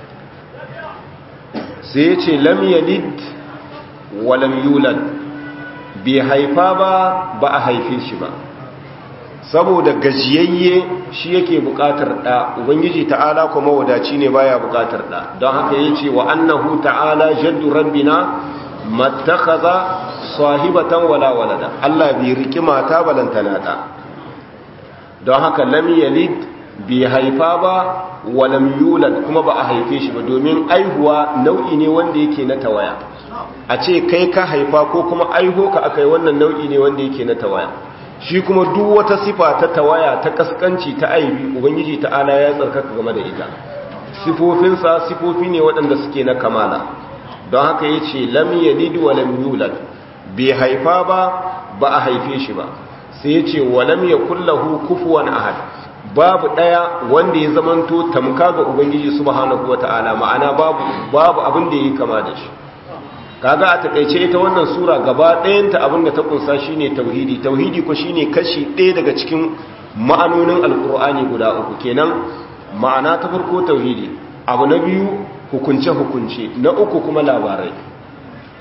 sai ya ce lam yalid wa lam yulad, bai haifa ba a haife shi ba, saboda gajiyayye shi yake bukatar da, ubangiji ta'ala kuma wadaci ne baya bukatar da. don haka yace wa annahu ta'ala jaddu rabbina mattakhadha sahibatan wala walada, Allah bai riki mata balantana da. don haka lam yalid bai haifa ba, walam yulad kuma ba a haife shi ba, domin aihuwa nau'i ne wanda yake na tawaya. a ce kai ka haifa ko kuma aiho ka akai, wannan nau'i ne wanda yake na tawaya. shi kuma duk wata sifa ta tawaya, ta kaskanci, ta aibi, ubangiji ta'ala ya tsarkaka game da ita. sifofinsa sifofi ne waɗanda suke na kamala. don haka ya ce lam yalid wa lam yulad, bai haifa ba a haife shi ba. sai ya ce wa lam yakul lahu kufuwan ahad, babu ɗaya wanda ya zamanto tamka ga ubangiji subhanahu wata'ala, ma'ana babu abin da yake kama da shi. kaga a takeice ita wannan sura gaba ɗayanta abin da ta kunsa shine tauhidi. Tauhidi ko shine kashi ɗaya daga cikin ma'anonin alkur'ani guda uku kenan. ma'ana ta farko tauhidi, abu na biyu hukunce-hukunce, na uku kuma labarai.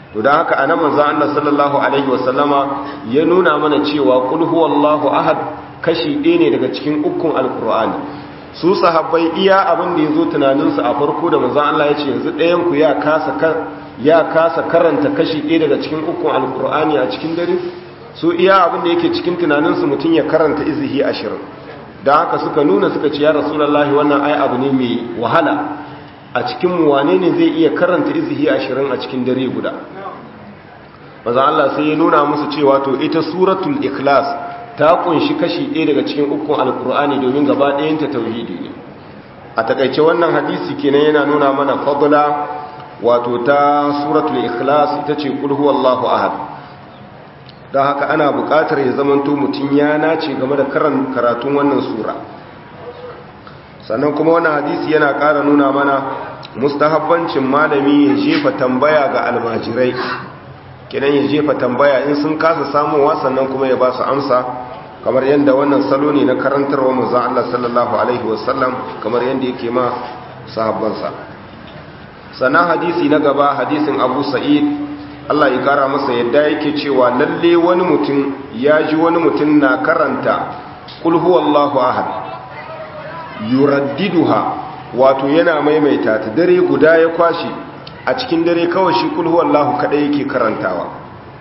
to dan haka anan manzo Allah sallallahu alaihi wasallama ya nuna mana cewa qul huwallahu ahad kashi ɗaya ne daga cikin ukun alqur'ani. Su sahabbai iya abin da yazo tunanin su a farko da manzo Allah ya ce yanzu ɗayan ku ya kasa karanta kashi ɗaya daga cikin ukun alqur'ani a cikin dare. Su iya abin da yake cikin tunanin su mutun ya karanta izihi 20. Da haka suka ce ya rasulullahi wannan ai abu ne mai wahala, a cikin mu wane ne zai iya karanta izihi 20 a cikin dare guda. Manzo Allah sai ya nuna musu cewa to ita suratul ikhlas ta kunshi kashi ɗaya daga cikin ukun alqur'ani domin gaba ɗayan ta tauhidi ne. A takaice wannan hadisi kenan yana nuna mana fadla wato ta suratul ikhlas ita ce qul huwallahu ahad. don haka ana buƙatar ya zamanto mutum ya nace game da karatun wannan sura. Sannan kuma wannan hadisi yana ƙara nuna mana mustahabbancin malami ya jefa tambaya ga almajirai, kenan ya jefa tambaya in sun kasa samuwa sannan kuma ya ba su amsa, kamar yadda wannan salo ne na karantarwa manzon Allah sallallahu alaihi wasallam, kamar yadda yake ma sahabbansa. Sannan hadisi na gaba, hadisin Abu Sa'id Allah ya kara masa yadda yake cewa lalle wani mutum ya ji wani mutum na karanta qul huwallahu ahad yuraddiduha, wato yana maimaita ta dare guda ya kwashi, a cikin dare kawai shi qul huwallahu kadai yake karantawa,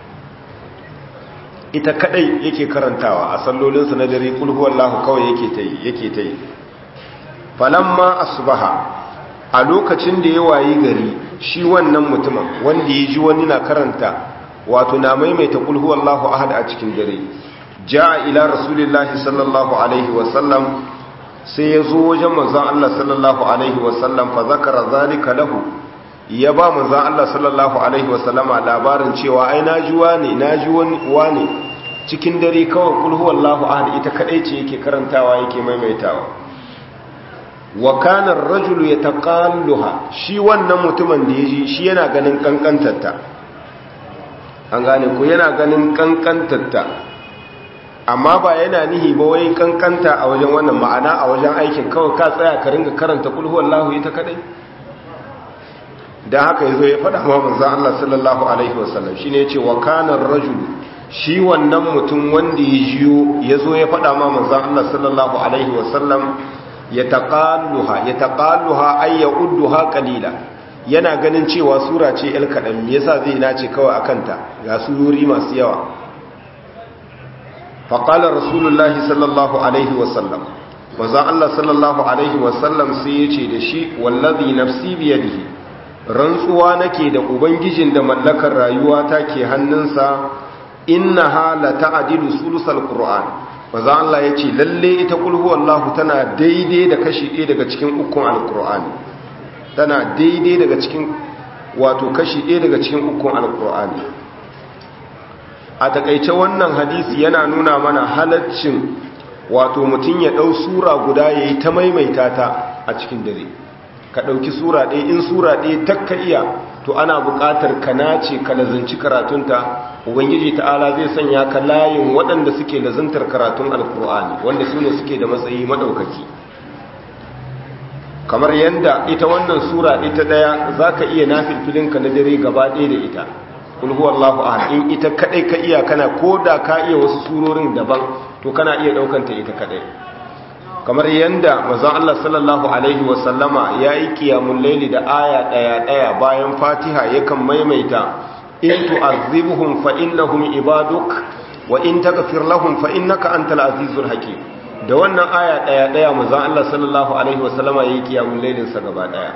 ita kadai yake karantawa a sallolinsa na dare, qul huwallahu kawai yake ta yi. Falamma asbaha, a lokacin da ya wayi gari shi wannan mutumin wanda ya ji wani na karanta wato na maimaita qul huwallahu ahad a cikin dare, jaa ila rasulillahi sallallahu alaihi wasallam, sai ya zo wajen manzon Allah sallallahu alaihi wasallam, fa zakara zalika lahu, ya ba manzon Allah sallallahu alaihi wasallama labarin cewa ai naji wani cikin dare kawai qul huwallahu ahad ita kadai ce yake karantawa yake maimaitawa. Wa kana ar-rajulu yataqalluha, shi wannan mutumin da yaji shi yana ganin kankantarta, an gane ko yana ganin kankantarta, amma ba yana nihi ba wai kankanta a wajen wannan ma'ana a wajen aikin kawai ka tsaya ka ringa karanta qul huwallahu ita kadai. Dan haka yazo ya faɗa ma manzon Allah sallallahu alaihi wasallam, shine yace wa kana ar-rajulu, shi wannan mutum wanda ya jiyo yazo ya faɗa ma manzon Allah sallallahu alaihi wasallam, yataqalluha ay ya'udduha qalila, yana ganin cewa sura ce el kadan, me yasa zai nace kawai akanta ga surori masu yawa. fa qala rasulullahi sallallahu alaihi wasallam, manzon Allah sallallahu alaihi wasallam sai yace da shi, wallazi nafsi bi yadihi, rantsuwa nake da ubangijin da mallakar rayuwa ta ke hannunsa, innaha la ta'dilu sulusal qur'an, maza Allah ya ce lalle ita qul huwallahu tana daidai da kashi ɗaya daga cikin ukun alkur'ani, tana daidai daga cikin wato kashi ɗaya daga cikin ukun alkur'ani. A takaice wannan hadisi yana nuna mana halaccin wato mutum ya ɗau sura guda ya yi ta maimaita ta a cikin dare, ka ɗauki sura ɗaya, in sura ɗaya takka iya to ana buƙatar ka nace ka lazanci karatunta, ubangiji ta'ala zai sanya ka layin waɗanda suke lazantar karatun alkur'ani, wanda su ne suke da matsayi maɗaukaki. Kamar yadda ita wannan sura ita ɗaya za ka iya nafilfilinka na dare gaba ɗaya da ita, qul huwallahu ahad, in ita kaɗai ka iya, kana ko da ka iya wasu surorin daban to kana iya ɗaukanta ita kaɗai. Kamar yadda manzon Allah sallallahu alaihi wasallama ya yi qiyamul laili da aya ɗaya bayan fatiha yakan maimaita in tu'azzibuhum fa innahum ibaduk wa in taghfir lahum fa innaka antal azizul hakim. Da wannan aya ɗaya manzon Allah sallallahu alaihi wasallama ya yi qiyamul lailin sa gaba ɗaya.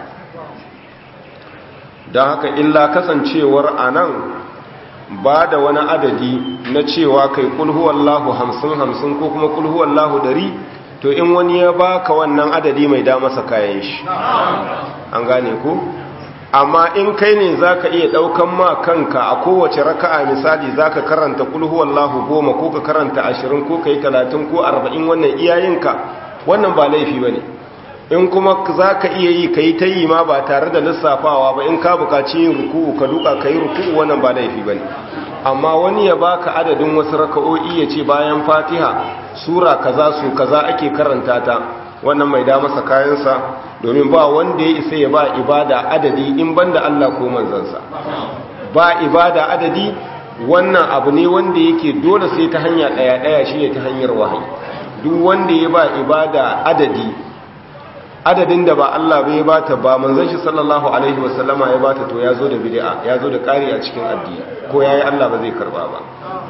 Dan haka illa kasancewar anan ba da wani adadi na cewa kai qul huwallahu 50 ko kuma qul huwallahu 100, to in wani ya baka wannan adadi mai da masa kayan shi, an gane ku. Amma in kai ne zaka iya daukan ma kanka a kowace raka'a, misali zaka karanta qul huwallahu 10 ko ka karanta 20 ko kai 30 ko 40, wannan iyayenka, wannan ba laifi bane. In kuma zaka iya yi kai ta yi ma ba tare da lissafawa ba, in ka buƙaci yin ruku'u ka duka kai ruku'u, wannan ba laifi bane. Amma wani ya baka adadin wasu raka'o'i ya ce bayan fatiha sura kaza su kaza ake karanta ta, wannan mai da masa kayansa, domin ba wanda ya isa ya ba ibada adadi in banda Allah ko manzansa. ba ibada adadi wannan abu ne wanda yake dole sai ta hanya ɗaya shi ne ta hanyar wahayi. Duk wanda ya ba ibada adadin da ba Allah bai bata ba manzon shi sallallahu alaihi wasallama ya bata, to ya zo da bid'a, ya zo da ƙari a cikin addini, ko yayi Allah ba zai karba ba.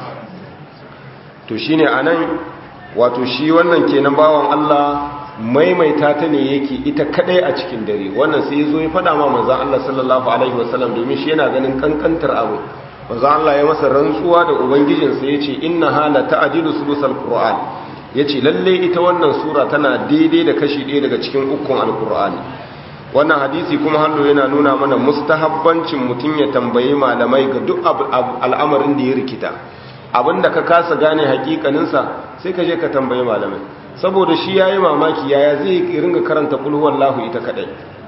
To shine anan wato shi wannan kenan bawan Allah maimaita ta ne yake ita kadai a cikin dare. Wannan sai yazo ya fada ma manzon Allah sallallahu alaihi wasallam, domin shi yana ganin kankantar abu. Manzon Allah ya masa rantsuwa da ubangijinsa yace inna hala ta'dilu sulusal qur'an, yace lalle ita wannan sura tana daidai da kashi ɗaya daga cikin ukun alqur'ani. Wannan hadisi kuma hallo yana nuna mana mustahabbancin mutun ya tambayi malamai ga duk al'amarin da ya rikita. Abinda ka kasa gane hakikaninsa sai ka je ka tambayi malamai, saboda shi yayi mamaki yaya zai ringa karanta qul huwallahu ita kadai.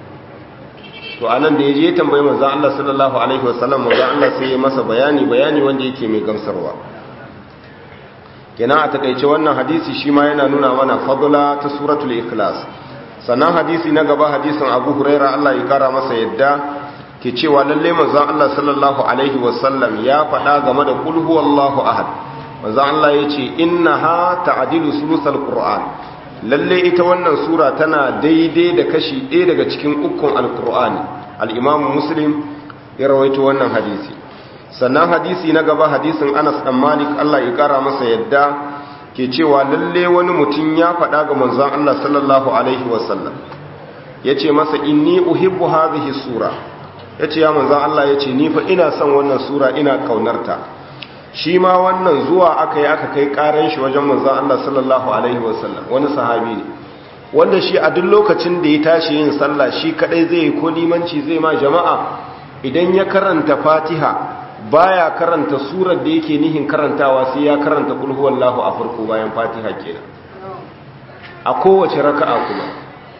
To anan da yaje ya tambayi manzon Allah sallallahu alaihi wasallam, manzon Allah sai ya masa bayani wanda yake mai gamsarwa. Kenan a takeice wannan hadisi shi ma yana nuna mana fadla ta suratul ikhlas. Sannan hadisi na gaba hadisin Abu Hurairah Allah ya kara masa yadda ke cewa lalle manzon Allah sallallahu alaihi wasallam ya faɗa game da qul huwallahu ahad. Manzon Allah yace innaha ta'dilu sulusal qur'an, lalle ita wannan sura tana daidai da kashi ɗaya daga cikin ukun alqur'ani. Al-Imam Muslim ya rawaito wannan hadisi. Sannan hadisi na gaba hadisin Anas dan Malik Allah ya kara masa yadda ke cewa lalle wani mutum ya faɗa ga manzon Allah sallallahu alaihi wasallam, yace masa inni uhibbu hadhihi sura. Ya ce ya manzan Allah ya ce ni fa ina son wannan sura, ina kaunarta. Shi ma wannan zuwa aka kai karan shi wajen manzan Allah sallallahu alaihi wasallam, wani sahabi ne wanda shi a duk lokacin da ya tashi yin sallah shi kadai zai yi ko limanci zai ma jama'a, idan ya karanta Fatiha baya karanta surar da yake nihin karantawa, sai ya karanta qul huwallahu a farko bayan Fatiha kenan a kowace raka'a. kuma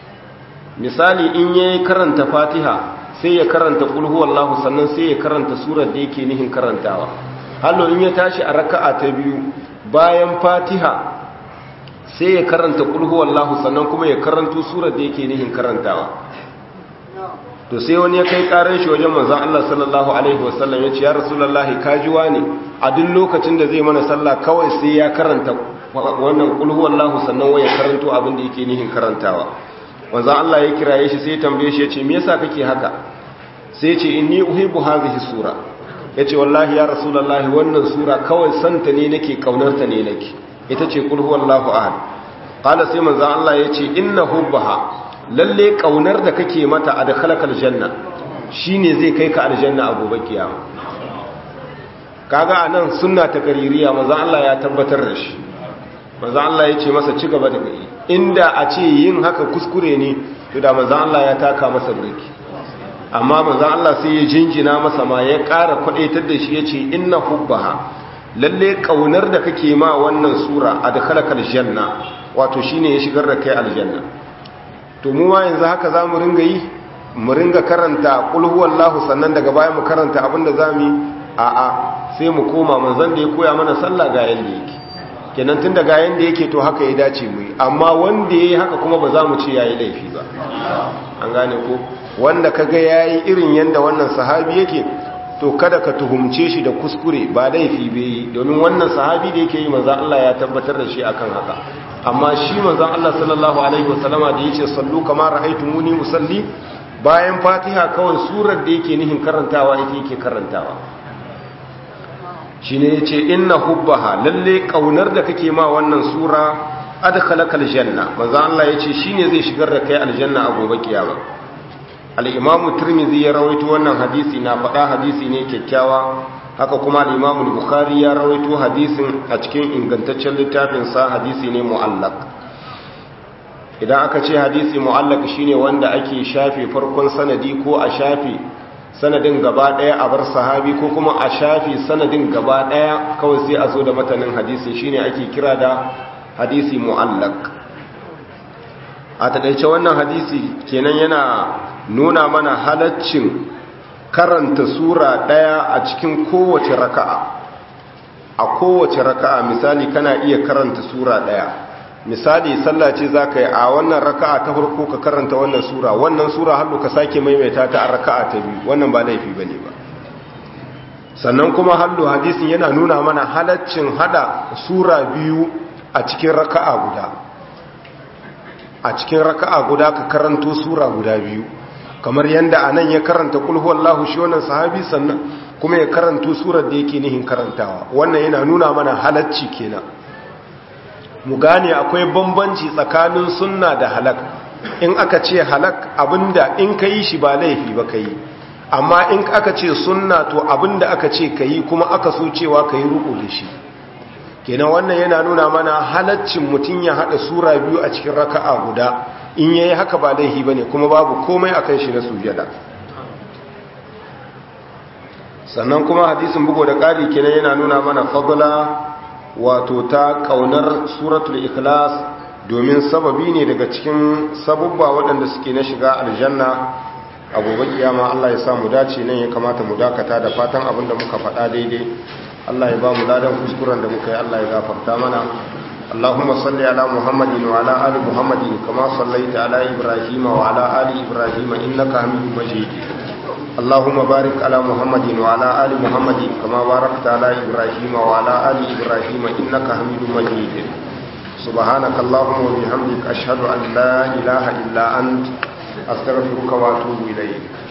misali in yayi karanta Fatiha sai ya karanta qul huwallahu, sannan sai ya karanta surar da yake nihin karantawa. hallo in ya tashi a raka'a ta biyu bayan Fatiha sai ya karanta qul huwallahu, sannan kuma ya karanto surar da yake nihin karantawa. To sai wani ya kai karar shi wajen manzon Allah sallallahu alaihi wasallam, ya ce ya rasulullahi kajiwa ne a duk lokacin da zai mana sallah kawai sai ya karanta wannan qul huwallahu, sannan wai ya karanto abin da yake nihin karantawa. Manzon Allah ya kiraye shi sai ya tambaye shi, ya ce me yasa kake haka? Sai ya ce inni uhibbu hadhihi sura. Ya ce wallahi ya rasulullahi wannan sura kawai santa ne nake, kaunarta ne nake, ita ce qul huwallahu ahad. Qala sai manzon Allah ya ce inna hubbaha, lalle kaunar da kake mata adkhalakal janna, shine zai kai ka aljanna a gobe kiyama. Kaga anan sunna ta kaririya manzon Allah ya tabbatar da shi. Manzon Allah ya ce masa ci gaba da kai, inda a ce yin haka kuskure ne to da manzon Allah ya taka masa birki. Amma manzon Allah sai ya jinjina masa ma, ya ƙara kwadaitar da shi, ya ce inna hubbaha, lalle kaunar da kake ma wannan sura adkhalakal janna, wato shine ya shigar da kai aljanna. To mu ma yanzu haka za mu ringa yi, mu ringa karanta qul huwallahu, sannan daga baya mu karanta abinda zamu yi? A'a, sai mu koma manzon da ya koya mana sallah ga yanda yake. Kenan tun daga yanda yake to haka ya dace mu yi. Amma wanda yayi haka kuma ba za mu ce yayi laifi ba. An gane ko? Wanda kaga yayi irin yanda wannan sahabi yake, to kada ka tuhumce shi da kuskure, ba laifi bai, domin wannan sahabi da yake yi manzon Allah ya tabbatar da shi akan haka. Amma shi manzon Allah sallallahu alaihi wasallama da yace sallu kama ra'aytumuni usalli, bayan Fatiha kawai surar da yake nihin karantawa yake karantawa. Shine yace inna hubbaha, lalle kaunar da kake ma wannan sura adkhalakal janna, manzon Allah yace shine zai shigar da kai aljanna a gobe kiyama. Al-Imam Tirmidhi ya rawaito wannan hadisi, na faɗa hadisi ne kyakkyawa. Haka kuma al-Imam al-Bukhari ya rawaito hadisin a cikin ingantaccen littafin sa, hadisi ne mu'allaq. Idan aka ce hadisi mu'allaq shine wanda ake shafe farkon sanadi, ko a shafe sanadin gaba daya a bar sahabi, ko kuma a shafe sanadin gaba daya kawai sai a zo da matanin hadisin, shine ake kira da hadisi mu'allaq. A takaice wannan hadisi kenan yana nuna mana halaccin karanta sura ɗaya a cikin kowace raka'a. A kowace raka'a misali kana iya karanta sura ɗaya. Misali sallah ce za ka yi a wannan raka'a ta farko ka karanta wannan sura har ka sake maimaita ta a raka'a ta biyu, wannan ba laifi ba ne ba. sannan kuma hallu hadisin yana nuna mana halaccin hada sura biyu a cikin raka'a guda ka karanto sura guda biyu, kamar yanda anan ya karanta kul huwallahu shi wannan sahabi, sannan kuma ya karanto surar da yake nihin karantawa. Wannan yana nuna mana halacci kenan. Mu gane akwai bambanci tsakanin sunna da halak. In aka ce halak abinda in ka yi shi ba laifi ba ka yi, amma in aka ce sunna to abinda aka ce ka yi kuma aka so cewa ka yi ruku da shi. Kenan wannan yana nuna mana halaccin mutum ya haɗa sura biyu a cikin raka'a guda, in yayi haka ba laifi bane kuma babu komai akan shi na sujada. Sannan kuma hadisin bugo da ƙari kenan yana nuna mana fadla wato ta kaunar suratul ikhlas, domin sababi ne daga cikin sabubba waɗanda suke na shiga aljanna a gobe kiyama. Allah ya sa mu dace. nan ya kamata mu dakata, da fatan abinda muka faɗa daidai Allah ya ba mu ladan kuskuren da muka yi Allah ya gafarta mana. Allahumma salli ala Muhammadin wa ala ali Muhammadin kama sallaita ala Ibrahim wa ala ali Ibrahim innaka Hamidum Majid. Allahumma barik ala Muhammadin wa ala ali Muhammadin kama barakta ala Ibrahim wa ala ali Ibrahim innaka Hamidum Majid. Subhanaka Allahumma wa bihamdika ashhadu an la ilaha illa anta astaghfiruka wa atubu ilayk.